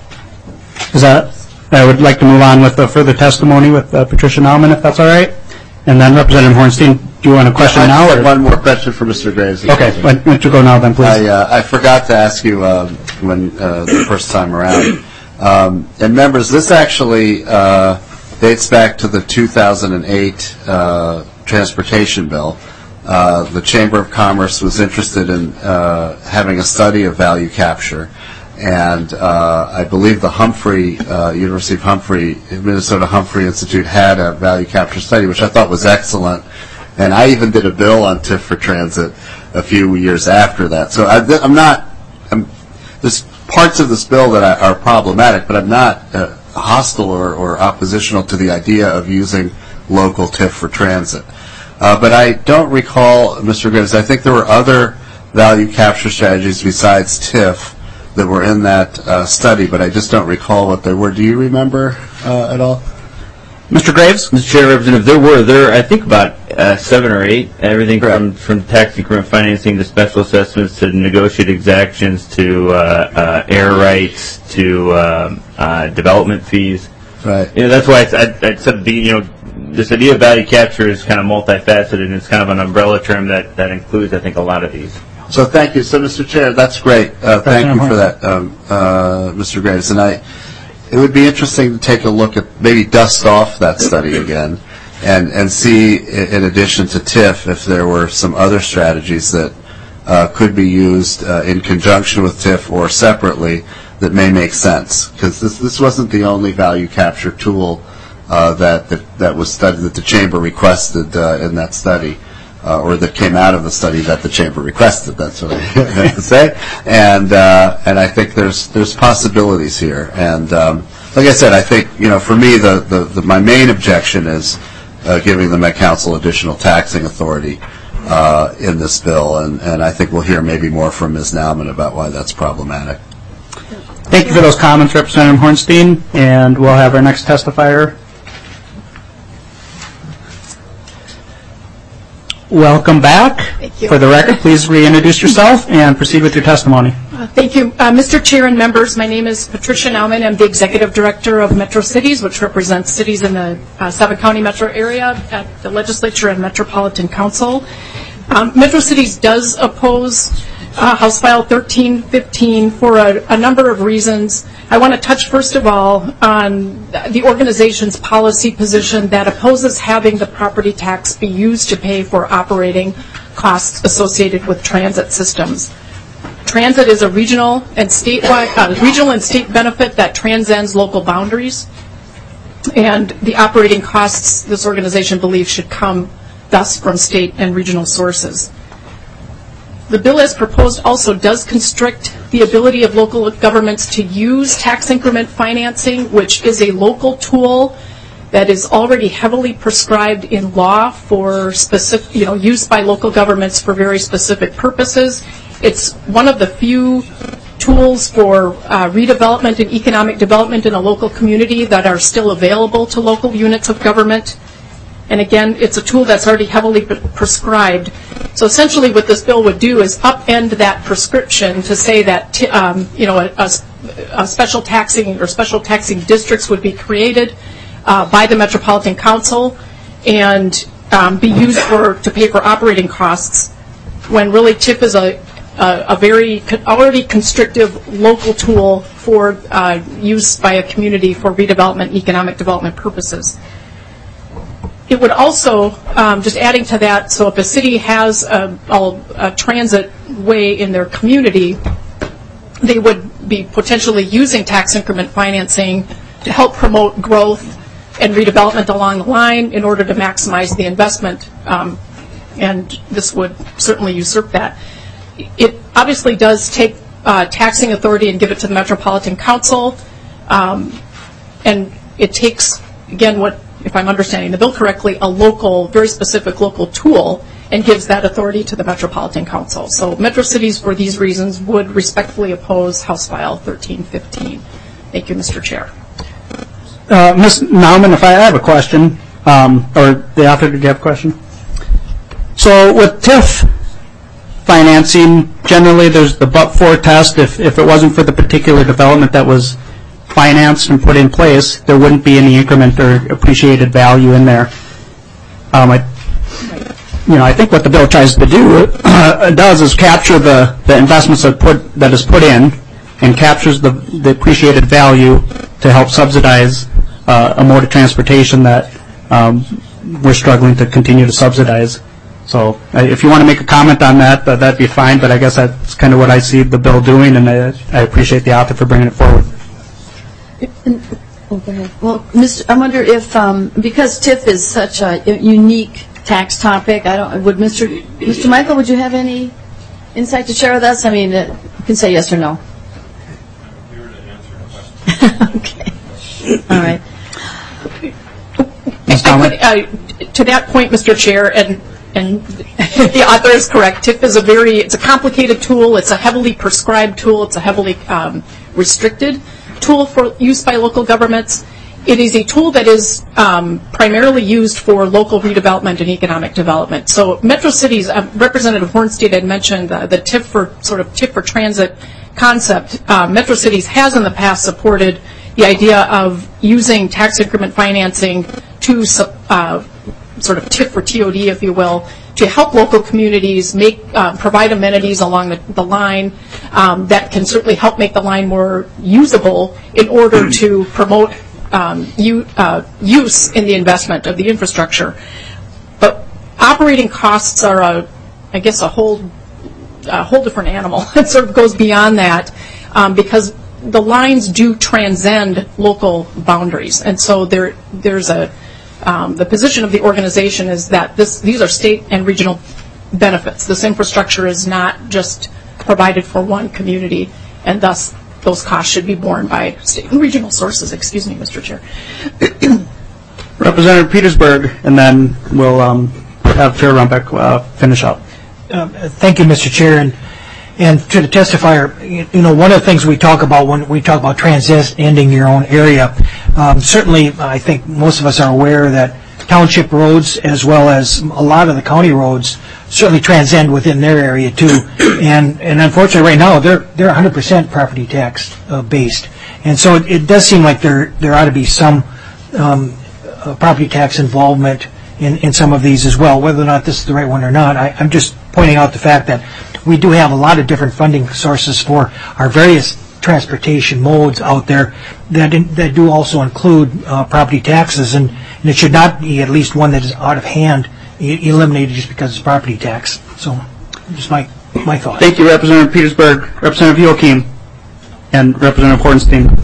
I would like to move on with the further testimony with Patricia Nauman, if that's all right. And then Representative Hornstein, do you want a question now? I just have one more question for Mr. Graves. Okay, why don't you go now then, please? I forgot to ask you when the first time around. And members, this actually dates back to the 2008 transportation bill. The Chamber of Commerce was interested in having a study of value capture, and I believe the University of Minnesota Humphrey Institute had a value capture study, which I thought was excellent, and I even did a bill on TIF for transit a few years after that. So there's parts of this bill that are problematic, but I'm not hostile or oppositional to the idea of using local TIF for transit. But I don't recall, Mr. Graves, I think there were other value capture strategies besides TIF that were in that study, but I just don't recall what they were. Do you remember at all? Mr. Graves? Mr. Chair, Representative, there were I think about 7 or 8, everything from tax increment financing to special assessments to negotiated exactions to air rights to development fees. Right. That's why I said this idea of value capture is kind of multifaceted, and it's kind of an umbrella term that includes, I think, a lot of these. So thank you. So, Mr. Chair, that's great. Thank you for that, Mr. Graves. And it would be interesting to take a look at, maybe dust off that study again and see, in addition to TIF, if there were some other strategies that could be used in conjunction with TIF or separately that may make sense. Because this wasn't the only value capture tool that was studied, that the Chamber requested in that study, or that came out of the study that the Chamber requested. That's what I have to say. And I think there's possibilities here. And like I said, I think for me my main objection is giving the Met Council additional taxing authority in this bill, and I think we'll hear maybe more from Ms. Nauman about why that's problematic. Thank you for those comments, Representative Hornstein, and we'll have our next testifier. Welcome back. Thank you. For the record, please reintroduce yourself and proceed with your testimony. Thank you. Mr. Chair and members, my name is Patricia Nauman. I'm the Executive Director of Metro Cities, which represents cities in the Suffolk County metro area at the Legislature and Metropolitan Council. Metro Cities does oppose House File 1315 for a number of reasons. I want to touch first of all on the organization's policy position that opposes having the property tax be used to pay for operating costs associated with transit systems. Transit is a regional and state benefit that transcends local boundaries, and the operating costs, this organization believes, should come thus from state and regional sources. The bill as proposed also does constrict the ability of local governments to use tax increment financing, which is a local tool that is already heavily prescribed in law for specific, use by local governments for very specific purposes. It's one of the few tools for redevelopment and economic development in a local community that are still available to local units of government. And again, it's a tool that's already heavily prescribed. So essentially what this bill would do is upend that prescription to say that a special taxing or special taxing districts would be created by the Metropolitan Council and be used to pay for operating costs, when really TIF is a very already constrictive local tool for use by a community for redevelopment and economic development purposes. It would also, just adding to that, so if a city has a transit way in their community, they would be potentially using tax increment financing to help promote growth and redevelopment along the line in order to maximize the investment, and this would certainly usurp that. It obviously does take taxing authority and give it to the Metropolitan Council, and it takes, again, what, if I'm understanding the bill correctly, a local, very specific local tool, and gives that authority to the Metropolitan Council. So Metro Cities, for these reasons, would respectfully oppose House File 1315. Thank you, Mr. Chair. Ms. Nauman, if I have a question, or the author, did you have a question? So with TIF financing, generally there's the but-for test. If it wasn't for the particular development that was financed and put in place, there wouldn't be any increment or appreciated value in there. I think what the bill tries to do does is capture the investments that is put in, and captures the appreciated value to help subsidize a mode of transportation that we're struggling to continue to subsidize. So if you want to make a comment on that, that'd be fine, but I guess that's kind of what I see the bill doing, and I appreciate the author for bringing it forward. Go ahead. Well, I wonder if, because TIF is such a unique tax topic, would Mr. Michael, would you have any insight to share with us? I mean, you can say yes or no. I'm here to answer the question. Okay. All right. To that point, Mr. Chair, and the author is correct, TIF is it's a complicated tool, it's a heavily prescribed tool, it's a heavily restricted tool for use by local governments. It is a tool that is primarily used for local redevelopment and economic development. So Metro Cities, Representative Hornstein had mentioned the TIF for transit concept. Metro Cities has in the past supported the idea of using tax increment financing to sort of TIF for TOD, if you will, to help local communities provide amenities along the line that can certainly help make the line more usable in order to promote use in the investment of the infrastructure. But operating costs are, I guess, a whole different animal. It sort of goes beyond that because the lines do transcend local boundaries, and so there's the position of the organization is that these are state and regional benefits. This infrastructure is not just provided for one community, and thus those costs should be borne by state and regional sources. Excuse me, Mr. Chair. Representative Petersburg, and then we'll have Chair Rumbeck finish up. Thank you, Mr. Chair. And to the testifier, one of the things we talk about when we talk about transcending your own area, certainly I think most of us are aware that township roads as well as a lot of the county roads certainly transcend within their area too. And unfortunately right now they're 100% property tax based. And so it does seem like there ought to be some property tax involvement in some of these as well. Whether or not this is the right one or not, I'm just pointing out the fact that we do have a lot of different funding sources for our various transportation modes out there that do also include property taxes, and it should not be at least one that is out of hand eliminated just because it's property tax. So just my thought. Thank you, Representative Petersburg. Representative Joachim and Representative Hornstein.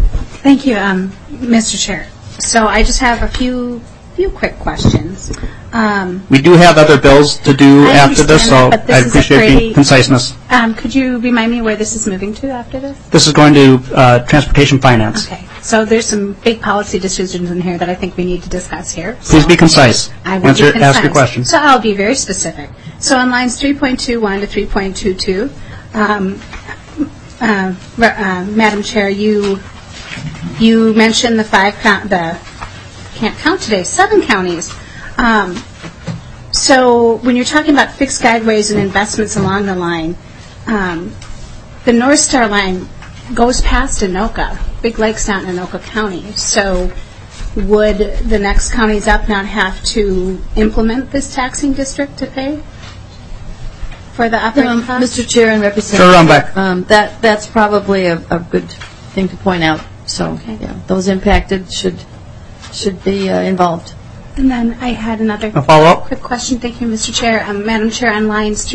Thank you, Mr. Chair. So I just have a few quick questions. We do have other bills to do I after this, so understand that, but this I is a appreciate the pretty- conciseness. Could you remind me where this is moving to after this? This is going to Transportation Finance. Okay, so there's some big policy decisions in here that I think we need to discuss here. Please be concise. I will be concise. Ask your question. So I'll be very specific. So on lines 3.21 to 3.22, Madam Chair, you mentioned can't count today, 7 counties. So when you're talking about fixed guideways and investments along the line, the North Star line goes past Anoka. Big Lake's not in Anoka County. So would the next counties up not have to implement this taxing district to pay for the operating costs? Mr. Chair and Representative, that's probably a good thing to point out. So those impacted should be involved. And then I had another quick question. Thank you, Mr. Chair. Madam Chair, on lines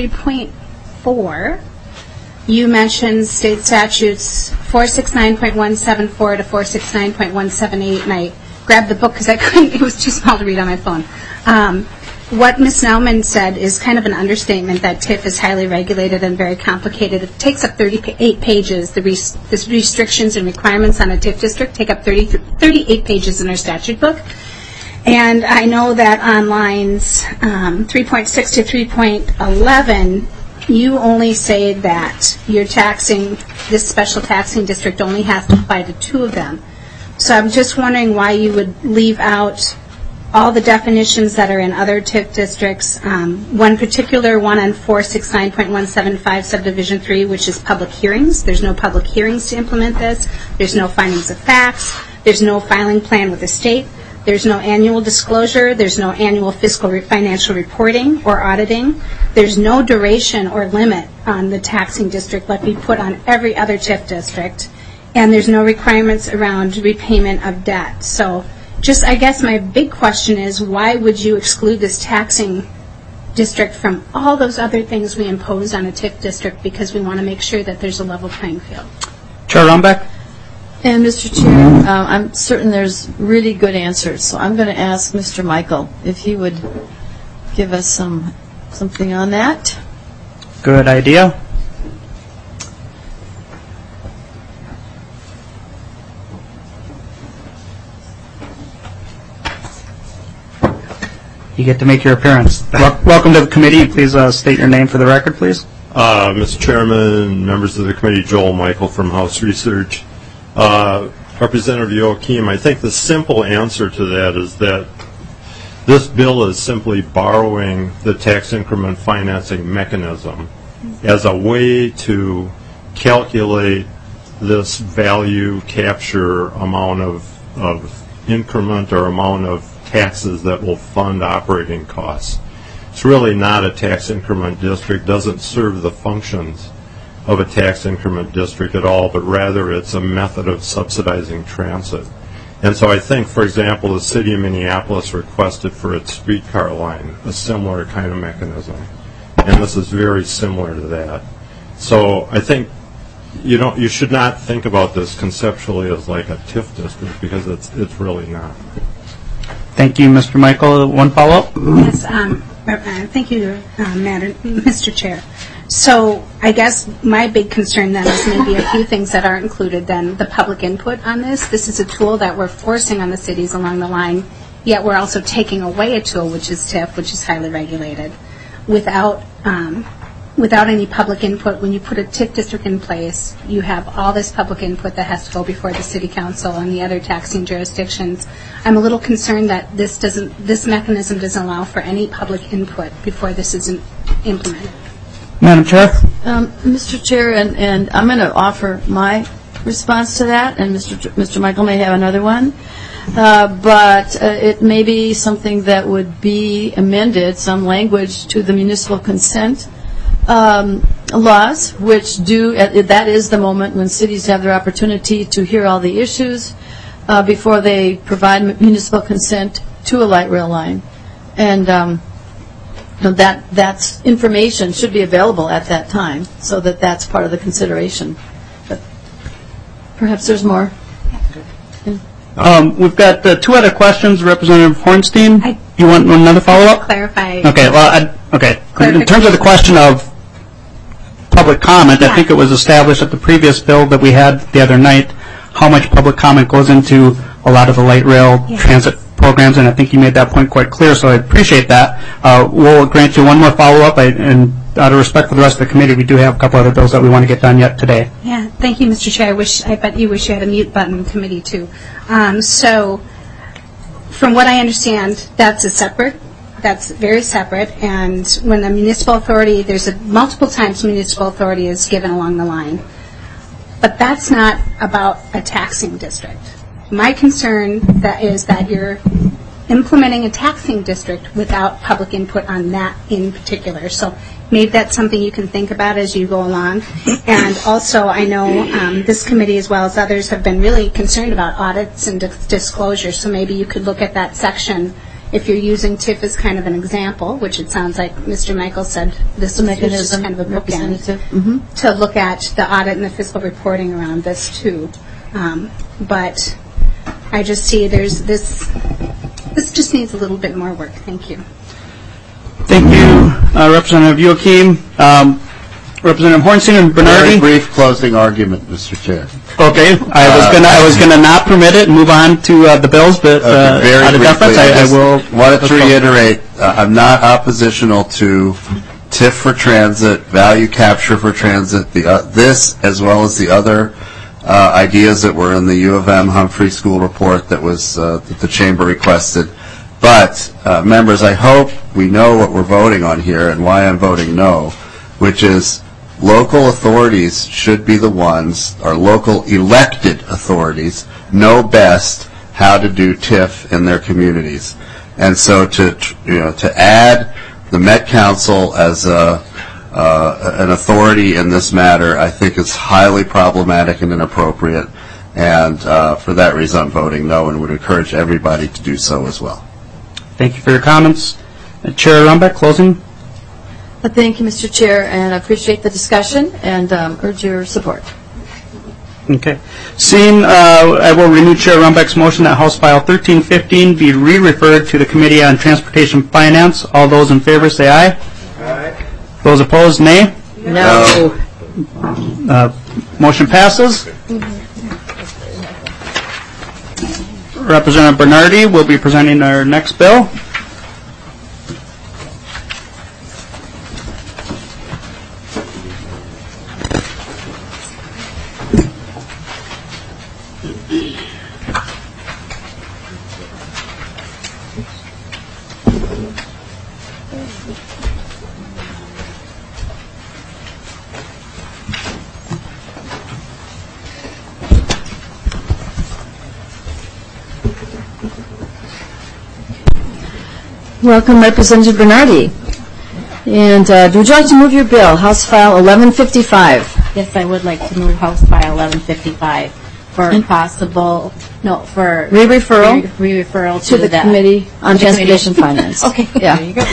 3.4, you mentioned state statutes 469.174 to 469.178, and I grabbed the book because I couldn't, it was too small to read on my phone. What Ms. Nauman said is kind of an understatement that TIF is highly regulated and very complicated. It takes up 38 pages. The restrictions and requirements on a TIF district take up 38 pages in our statute book. And I know that on lines 3.6 to 3.11, you only say that you're taxing, this special taxing district only has to apply to 2 of them. So I'm just wondering why you would leave out all the definitions that are in other TIF districts. One particular one on 469.175 subdivision 3, which is public hearings. There's no public hearings to implement this. There's no findings of facts. There's no filing plan with the state. There's no annual disclosure. There's no annual fiscal financial reporting or auditing. There's no duration or limit on the taxing district like we put on every other TIF district. And there's no requirements around repayment of debt. So just, I guess my big question is, why would you exclude this taxing district from all those other things we impose on a TIF district because we want to make sure that there's a level playing field? Chair Rumbeck? And Mr. Chair, I'm certain there's really good answers, so I'm going to ask Mr. Michael if he would give us something on that. Good idea. You get to make your appearance. Welcome to the committee. Please state your name for the record, please. Mr. Chairman, members of the committee, Joel Michael from House Research. Representative Joachim, I think the simple answer to that is that this bill is simply borrowing the tax increment financing mechanism as a way to calculate this value capture amount of increment or amount of taxes that will fund operating costs. It's really not a tax increment district, doesn't serve the functions of a tax increment district at all, but rather it's a method of subsidizing transit. And so I think, for example, the city of Minneapolis requested for its streetcar line a similar kind of mechanism. And this is very similar to that. So I think you should not think about this conceptually as like a TIF district because it's really not. Thank you, Mr. Michael. One follow-up? Yes, thank you, Mr. Chair. So I guess my big concern then is maybe a few things that aren't included then, the public input on this. This is a tool that we're forcing on the cities along the line, yet we're also taking away a tool, which is TIF, which is highly regulated. Without any public input, when you put a TIF district in place, you have all this public input that has to go before the city council and the other taxing jurisdictions. I'm a little concerned that this mechanism doesn't allow for any public input before this is implemented. Madam Chair? Mr. Chair, and I'm going to offer my response to that, and Mr. Michael may have another one. But it may be something that would be amended, some language to the municipal consent laws, which that is the moment when cities have their opportunity to hear all the issues before they provide municipal consent to a light rail line. And that information should be available at that time, so that that's part of the consideration. But perhaps there's more. We've got two other questions. Representative Hornstein, you want another follow-up? Clarify. Okay. Well, in terms of the question of public comment, I think it was established at the previous bill that we had the other night how much public comment goes into a lot of the light rail transit programs, and I think you made that point quite clear, so I appreciate that. We'll grant you one more follow-up, and out of respect for the rest of the committee, we do have a couple other bills that we want to get done yet today. Yeah, thank you, Mr. Chair. I bet you wish you had a mute button in committee, too. So, from what I understand, that's very separate, and when the municipal authority, multiple times municipal authority is given along the line. But that's not about a taxing district. My concern is that you're implementing a taxing district without public input on that in particular. So maybe that's something you can think about as you go along. And also, I know this committee, as well as others, have been really concerned about audits and disclosure. So maybe you could look at that section if you're using TIF as kind of an example, which it sounds like Mr. Michael said this is just kind of a bookend, to look at the audit and the fiscal reporting around this too. But I just see this just needs a little bit more work. Thank you. Thank you, Representative Joachim. Representative Hornstein and Bernardi. Very brief closing argument, Mr. Chair. Okay, I was gonna not permit it and move on to the bills, but out of deference, I will. Wanted to reiterate, I'm not oppositional to TIF for transit, value capture for transit, this as well as the other ideas that were in the U of M Humphrey School report that was that the chamber requested. But members, I hope we know what we're voting on here and why I'm voting no, which is local authorities should be the ones, or local elected authorities, know best how to do TIF in their communities. And so to add the Met Council as an authority in this matter, I think is highly problematic and inappropriate. And for that reason, I'm voting no, and would encourage everybody to do so as well. Thank you for your comments. Chair Rumbeck, closing. Thank you, Mr. Chair, and I appreciate the discussion and urge your support. Okay. Seeing, I will renew Chair Rumbeck's motion that House File 1315 be re-referred to the Committee on Transportation Finance. All those in favor say aye. Aye. Those opposed, nay. No. Motion passes. Representative Bernardi will be presenting our next bill. Welcome, Representative Bernardi. And would you like to move your bill, House File 1155? Yes, I would like to move House File 1155 for possible, for re-referral to the Committee on Transportation Finance. Okay, yeah. There you go.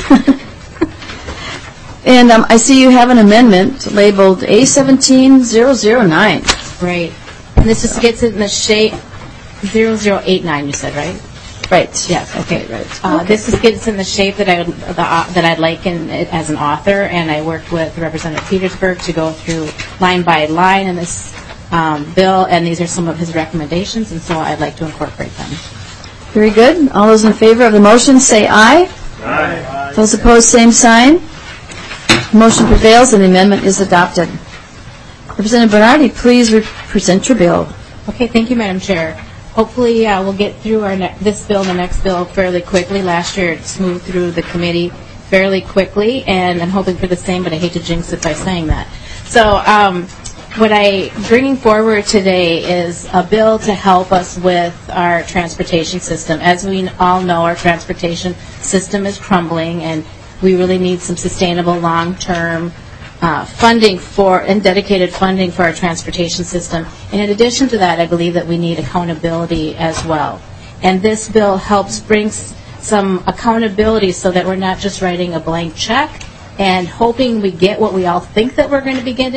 And I see you have an amendment labeled A17009. Right. And this just gets it in the shape 0089, you said, right? Right. Yes. Okay. Right. This just gets in the shape that I'd like as an author, and I worked with Representative Petersburg to go through line by line in this bill, and these are some of his recommendations, and so I'd like to incorporate them. Very good. All those in favor of the motion say aye. Aye. Those opposed, same sign. The motion prevails, and the amendment is adopted. Representative Bernardi, please present your bill. Okay. Thank you, Madam Chair. Hopefully, we'll get through this bill and the next bill fairly quickly. Last year, it moved through the committee fairly quickly, and I'm hoping for the same, but I hate to jinx it by saying that. So what I'm bringing forward today is a bill to help us with our transportation system. As we all know, our transportation system is crumbling, and we really need some sustainable long-term funding and dedicated funding for our transportation system. And in addition to that, I believe that we need accountability as well. And this bill helps bring some accountability so that we're not just writing a blank check and hoping we get what we all think that we're going to be getting.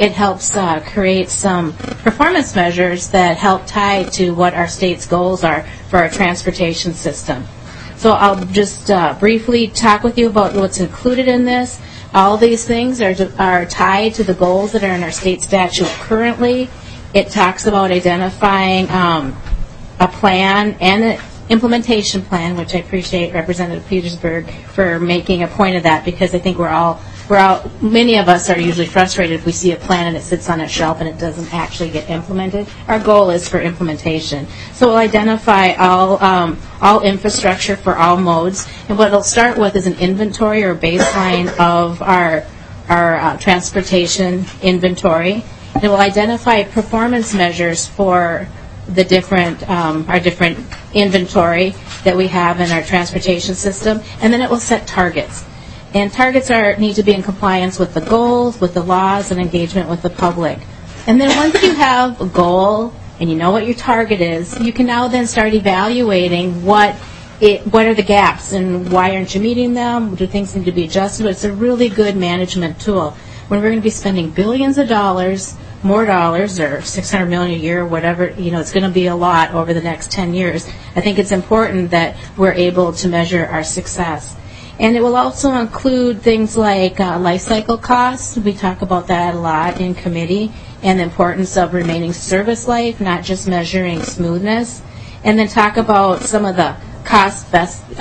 it helps create some performance measures that help tie to what our state's goals are for our transportation system. So I'll just briefly talk with you about what's included in this. All these things are tied to the goals that are in our state statute currently. It talks about identifying a plan and an implementation plan, which I appreciate Representative Petersburg for making a point of that, because I think many of us are usually frustrated if we see a plan and it sits on a shelf and it doesn't actually get implemented. Our goal is for implementation. So we'll identify all infrastructure for all modes, and what it'll start with is an inventory or baseline of our transportation inventory. It will identify performance measures for the our different inventory that we have in our transportation system, and then it will set targets. And targets need to be in compliance with the goals, with the laws, and engagement with the public. And then once you have a goal and you know what your target is, you can now then start evaluating what are the gaps and why aren't you meeting them? Do things need to be adjusted? It's a really good management tool. When we're going to be spending billions of dollars, more dollars, or $600 million a year, whatever, it's going to be a lot over the next 10 years. I think it's important that we're able to measure our success. And it will also include things like life cycle costs. We talk about that a lot in committee, and the importance of remaining service life, not just measuring smoothness. And then talk about some of the cost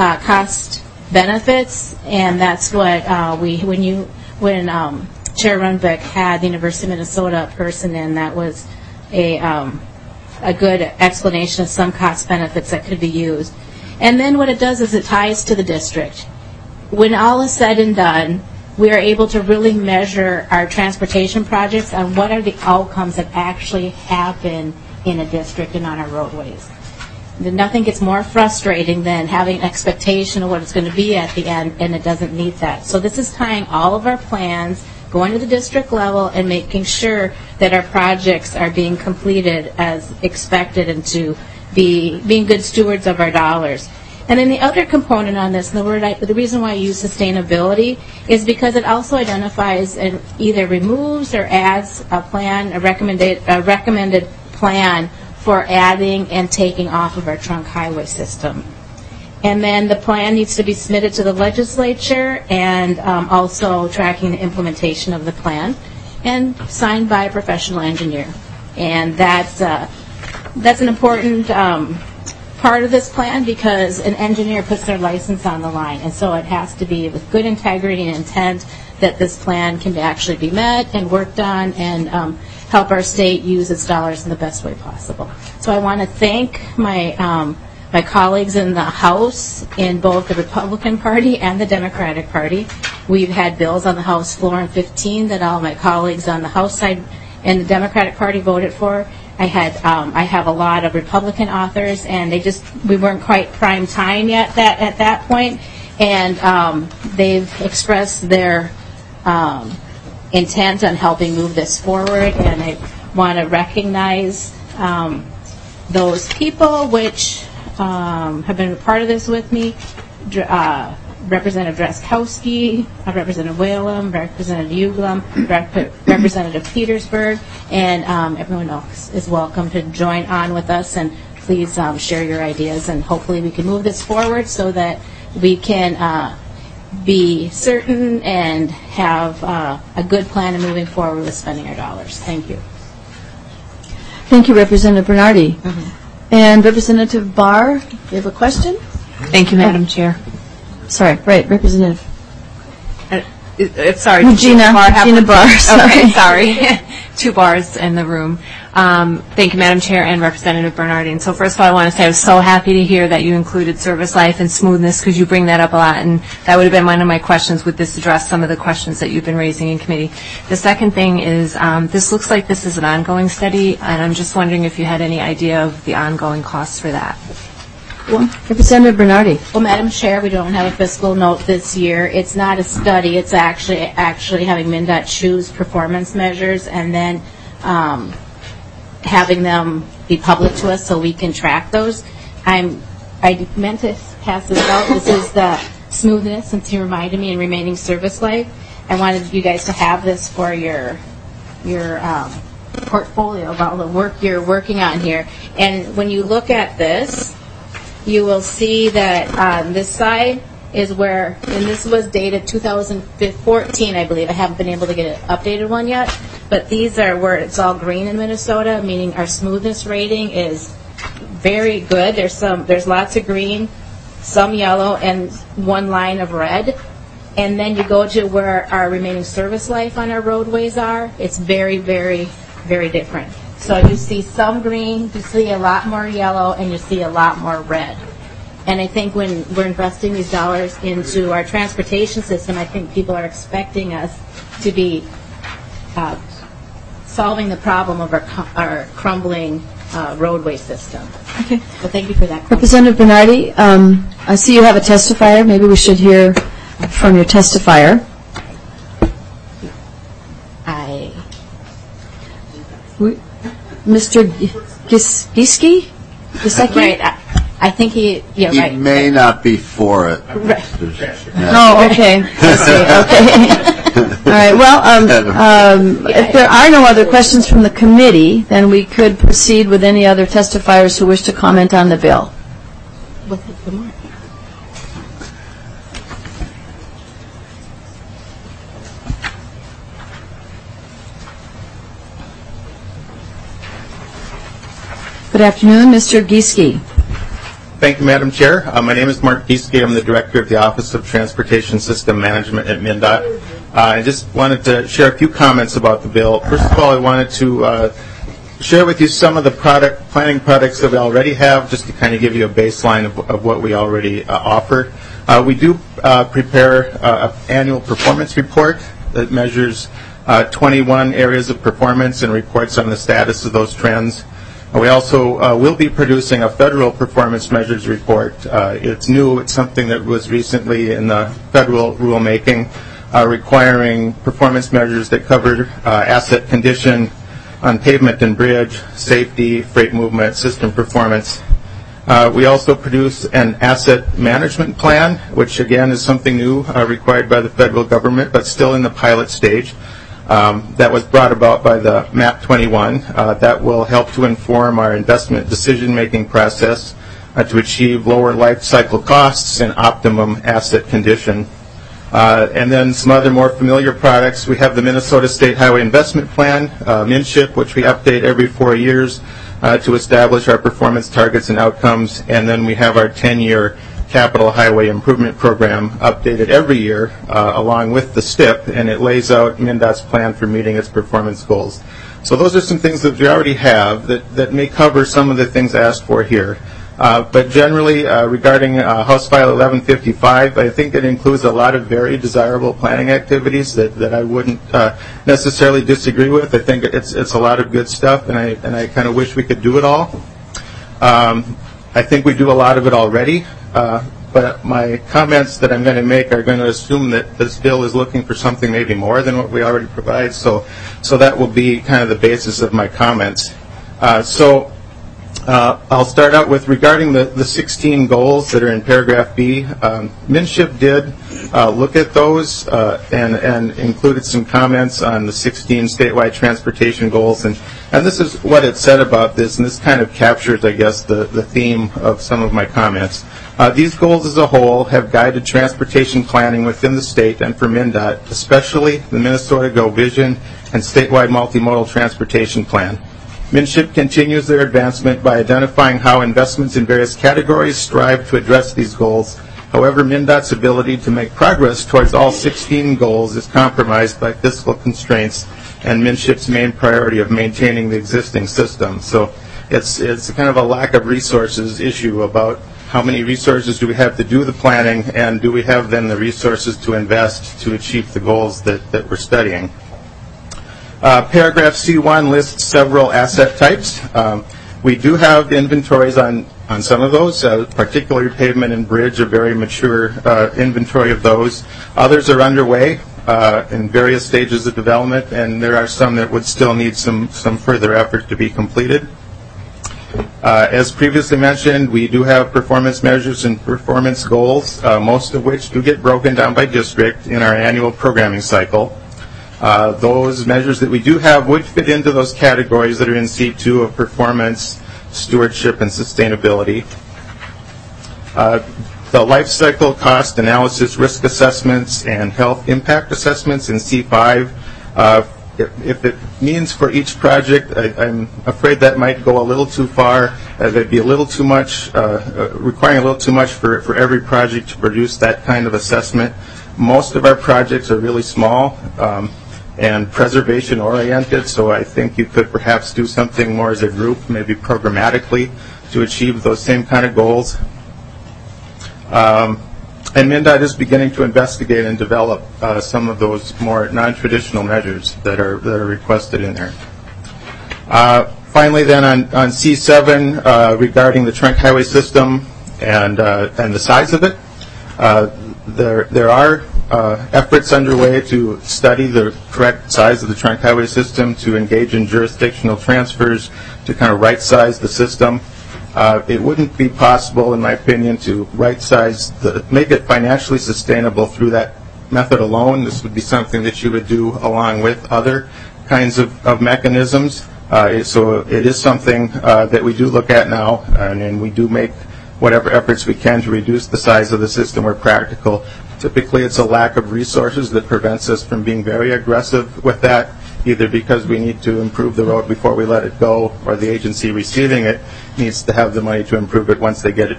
benefits, and that's what when Chair Runbeck had the University of Minnesota person in, that was a good explanation of some cost benefits that could be used. And then what it does is it ties to the district. When all is said and done, we are able to really measure our transportation projects on what are the outcomes that actually happen in a district and on our roadways. Nothing gets more frustrating than having an expectation of what it's going to be at the end, and it doesn't meet that. So this is tying all of our plans, going to the district level, and making sure that our projects are being completed as expected and to being good stewards of our dollars. And then the other component on this, and the reason why I use sustainability, is because it also identifies and either removes or adds a plan, a recommended plan for adding and taking off of our trunk highway system. And then the plan needs to be submitted to the legislature, and also tracking the implementation of the plan, and signed by a professional engineer. And that's an important part of this plan, because an engineer puts their license on the line, and so it has to be with good integrity and intent that this plan can actually be met and worked on, and help our state use its dollars in the best way possible. So I want to thank my colleagues in the House, in both the Republican Party and the Democratic Party. We've had bills on the House floor in 2015 that all my colleagues on the House side and the Democratic Party voted for. I have a lot of Republican authors, and we weren't quite prime time yet at that point, and they've expressed their intent on helping move this forward, and I want to recognize those people which have been a part of this with me. Representative Drazkowski, Representative Whalum, Representative Uglum, Representative Petersburg, and everyone else is welcome to join on with us, and please share your ideas, and hopefully we can move this forward so that we can be certain and have a good plan in moving forward with spending our dollars. Thank you. Thank you, Representative Bernardi. And Representative Barr, you have a question? Thank you, Madam Chair. Sorry, right, Representative. Sorry, Regina Barr. Okay, sorry. 2 bars in the room. Thank you, Madam Chair and Representative Bernardi. And so first of all, I want to say I was so happy to hear that you included service life and smoothness, because you bring that up a lot, and that would have been one of my questions. Would this address some of the questions that you've been raising in committee? The second thing is, this looks like this is an ongoing study, and I'm just wondering if you had any idea of the ongoing costs for that. Representative Bernardi. Well, Madam Chair, we don't have a fiscal note this year. It's not a study. It's actually having MnDOT choose performance measures, and then having them be public to us so we can track those. I meant to pass this out. This is the smoothness, since you reminded me, and remaining service life. I wanted you guys to have this for your portfolio of all the work you're working on here. And when you look at this, you will see that on this side is where, and this was dated 2014, I believe. I haven't been able to get an updated one yet. But these are where it's all green in Minnesota, meaning our smoothness rating is very good. There's lots of green, some yellow, and one line of red. And then you go to where our remaining service life on our roadways are. It's very, very, very different. So you see some green, you see a lot more yellow, and you see a lot more red. And I think when we're investing these dollars into our transportation system, I think people are expecting us to be solving the problem of our crumbling roadway system. Okay. So thank you for that question. Representative Bernardi, I see you have a testifier. Maybe we should hear from your testifier. Mr. Giske? Right. I think he may not be for it. Right. Oh, okay. I see. Okay. All right. Well, if there are no other questions from the committee, then we could proceed with any other testifiers who wish to comment on the bill. Good afternoon, Mr. Giske. Thank you, Madam Chair. My name is Mark Giske. I'm the Director of the Office of Transportation System Management at MnDOT. I just wanted to share a few comments about the bill. First of all, I wanted to share with you some of the planning products that we already have, just to kind of give you a baseline of what we already offer. We do prepare an annual performance report that measures 21 areas of performance and reports on the status of those trends. We also will be producing a federal performance measures report. It's new. It's something that was recently in the federal rulemaking requiring performance measures that cover asset condition on pavement and bridge, safety, freight movement, system performance. We also produce an asset management plan, which again is something new required by the federal government, but still in the pilot stage. That was brought about by the MAP 21. That will help to inform our investment decision-making process to achieve lower life cycle costs and optimum asset condition. And then some other more familiar products. We have the Minnesota State Highway Investment Plan, MNCHIP, which we update every 4 years to establish our performance targets and outcomes. And then we have our 10-year Capital Highway Improvement Program updated every year along with the STIP, and it lays out MnDOT's plan for meeting its performance goals. So those are some things that we already have that may cover some of the things asked for here. But generally, regarding House File 1155, I think it includes a lot of very desirable planning activities that I wouldn't necessarily disagree with. I think it's a lot of good stuff, and I kind of wish we could do it all. I think we do a lot of it already. But my comments that I'm going to make are going to assume that this bill is looking for something maybe more than what we already provide. So that will be kind of the basis of my comments. I'll start out with regarding the 16 goals that are in paragraph B. MNCHIP did look at those and included some comments on the 16 statewide transportation goals. And this is what it said about this, and this kind of captures, I guess, the theme of some of my comments. These goals as a whole have guided transportation planning within the state and for MnDOT, especially the Minnesota Go Vision and statewide multimodal transportation plan. MNCHIP continues their advancement by identifying how investments in various categories strive to address these goals. However, MnDOT's ability to make progress towards all 16 goals is compromised by fiscal constraints and MNCHIP's main priority of maintaining the existing system. So it's kind of a lack of resources issue about how many resources do we have to do the planning, and do we have then the resources to invest to achieve the goals that we're studying. Paragraph C1 lists several asset types. We do have inventories on some of those, particularly pavement and bridge, a very mature inventory of those. Others are underway in various stages of development, and there are some that would still need some further effort to be completed. As previously mentioned, we do have performance measures and performance goals, most of which do get broken down by district in our annual programming cycle. Those measures that we do have would fit into those categories that are in C2 of performance, stewardship, and sustainability. The life cycle cost analysis, risk assessments, and health impact assessments in C5. If it means for each project, I'm afraid that might go a little too far. There'd be a little too much, requiring a little too much for every project to produce that kind of assessment. Most of our projects are really small and preservation oriented, so I think you could perhaps do something more as a group, maybe programmatically, to achieve those same kind of goals. And MnDOT is beginning to investigate and develop some of those more non-traditional measures that are requested in there. Finally, then on C7, regarding the trunk highway system and the size of it, there are efforts underway to study the correct size of the trunk highway system, to engage in jurisdictional transfers, to kind of right-size the system. It wouldn't be possible, in my opinion, to right-size, make it financially sustainable through that method alone. This would be something that you would do along with other kinds of mechanisms. So it is something that we do look at now, and we do make whatever efforts we can to reduce the size of the system where practical. Typically, it's a lack of resources that prevents us from being very aggressive with that, either because we need to improve the road before we let it go, or the agency receiving it needs to have the money to improve it once they get it.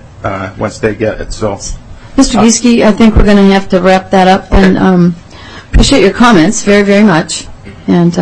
So, Mr. Gieseke, I think we're going to have to wrap that up, and appreciate your comments very, very much. And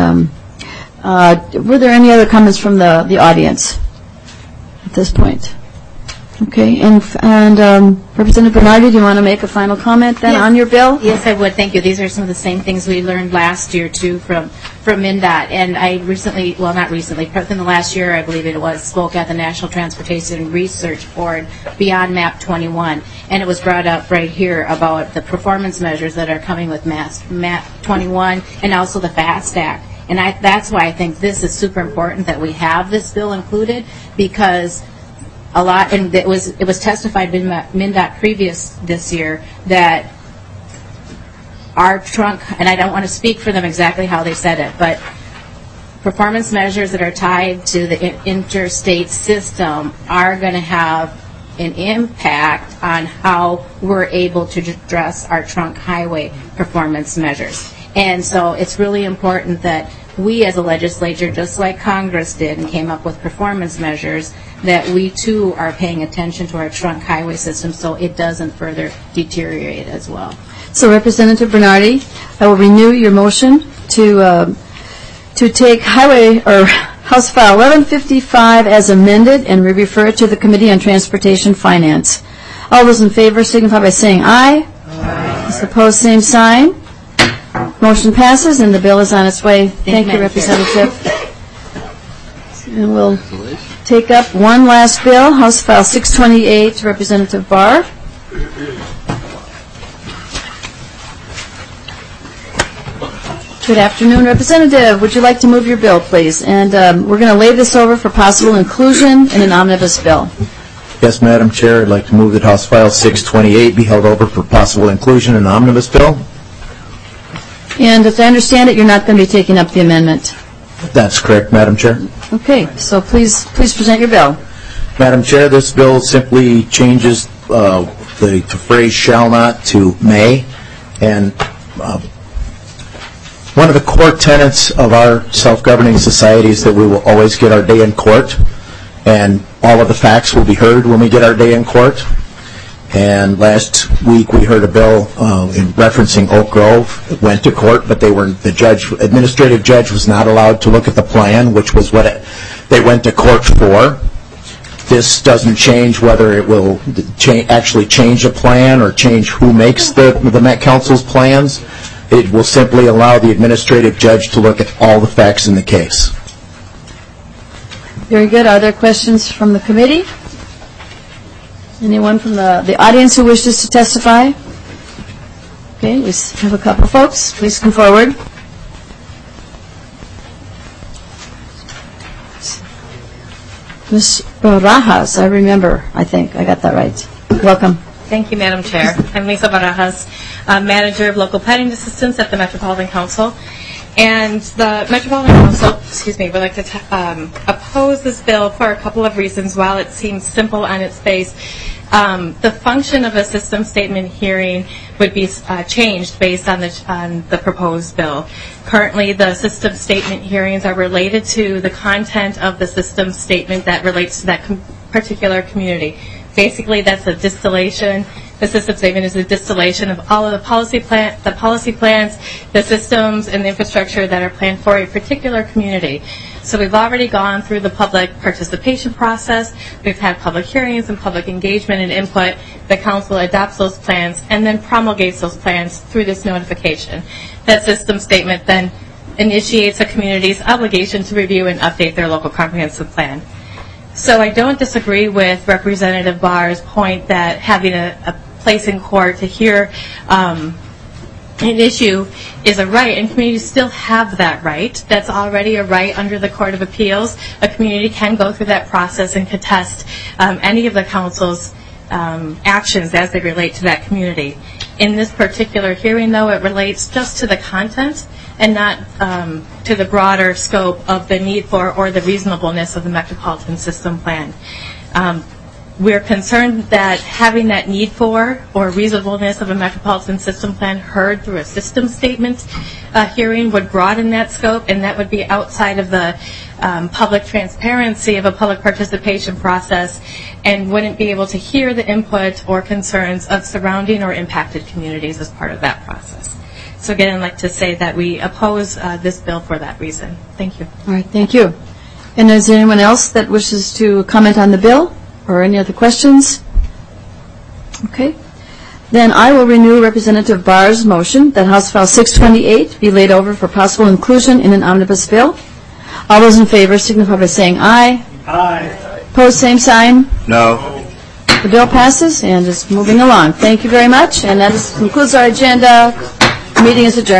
were there any other comments from the audience at this point? Okay, and Representative Bernardi, do you want to make a final comment then on your bill? Yes, I would. Thank you. These are some of the same things we learned last year, too, from MnDOT. And I recently, well, not recently, within the last year, I believe it was, spoke at the National Transportation Research Board Beyond MAP 21. And it was brought up right here about the performance measures that are coming with MAP 21 and also the FAST Act. And that's why I think this is super important that we have this bill included, because a lot, and it was testified in MnDOT previous this year that our trunk, and I don't want to speak for them exactly how they said it, but performance measures that are tied to the interstate system are going to have an impact on how we're able to address our trunk highway performance measures. And so it's really important that we as a legislature, just like Congress did and came up with performance measures, that we too are paying attention to our trunk highway system so it doesn't further deteriorate as well. So Representative Bernardi, I will renew your motion to take highway or House File 1155 as amended and refer it to the Committee on Transportation Finance. All those in favor signify by saying aye. Aye. Those opposed, same sign. Motion passes and the bill is on its way. Thank you, Representative. And we'll take up one last bill, House File 628, Representative Barr. Good afternoon, Representative. Would you like to move your bill, please? And we're going to lay this over for possible inclusion in an omnibus bill. Yes, Madam Chair, I'd like to move that House File 628 be held over for possible inclusion in an omnibus bill. And as I understand it, you're not going to be taking up the amendment. That's correct, Madam Chair. Okay, so please present your bill. Madam Chair, this bill simply changes the phrase shall not to may. And one of the core tenets of our self-governing society is that we will always get our day in court, and all of the facts will be heard when we get our day in court. And last week we heard a bill in referencing Oak Grove. It went to court, but the administrative judge was not allowed to look at the plan, which was what they went to court for. This doesn't change whether it will actually change a plan or change who makes the Met Council's plans. It will simply allow the administrative judge to look at all the facts in the case. Very good. Are there questions from the committee? Anyone from the audience who wishes to testify? Okay, we have a couple of folks. Please come forward. Ms. Barajas, I remember, I think. I got that right. Welcome. Thank you, Madam Chair. I'm Lisa Barajas, Manager of Local Planning Assistance at the Metropolitan Council. And the Metropolitan Council, would like to oppose this bill for a couple of reasons. While it seems simple on its face, the function of a system statement hearing would be changed based on the proposed bill. Currently, the system statement hearings are related to the content of the system statement that relates to that particular community. Basically, that's a distillation. The system statement is a distillation of all of the policy plans, the systems, and the infrastructure that are planned for a particular community. So we've already gone through the public participation process. We've had public hearings and public engagement and input. The council adopts those plans and then promulgates those plans through this notification. That system statement then initiates a community's obligation to review and update their local comprehensive plan. So I don't disagree with Representative Barr's point that having a place in court to hear an issue is a right, and communities still have that right. That's already a right under the Court of Appeals. A community can go through that process and contest any of the council's actions as they relate to that community. In this particular hearing, though, it relates just to the content and not to the broader scope of the need for or the reasonableness of the Metropolitan System Plan. We're concerned that having that need for or reasonableness of a Metropolitan System Plan heard through a system statement hearing would broaden that scope, and that would be outside of the public transparency of a public participation process and wouldn't be able to hear the input or concerns of surrounding or impacted communities as part of that process. So again, I'd like to say that we oppose this bill for that reason. Thank you. All right, thank you. And is there anyone else that wishes to comment on the bill or any other questions? Okay. Then I will renew Representative Barr's motion that House File 628 be laid over for possible inclusion in an omnibus bill. All those in favor signify by saying aye. Aye. Opposed, same sign. No. The bill passes and is moving along. Thank you very much. And that concludes our agenda. The meeting is adjourned.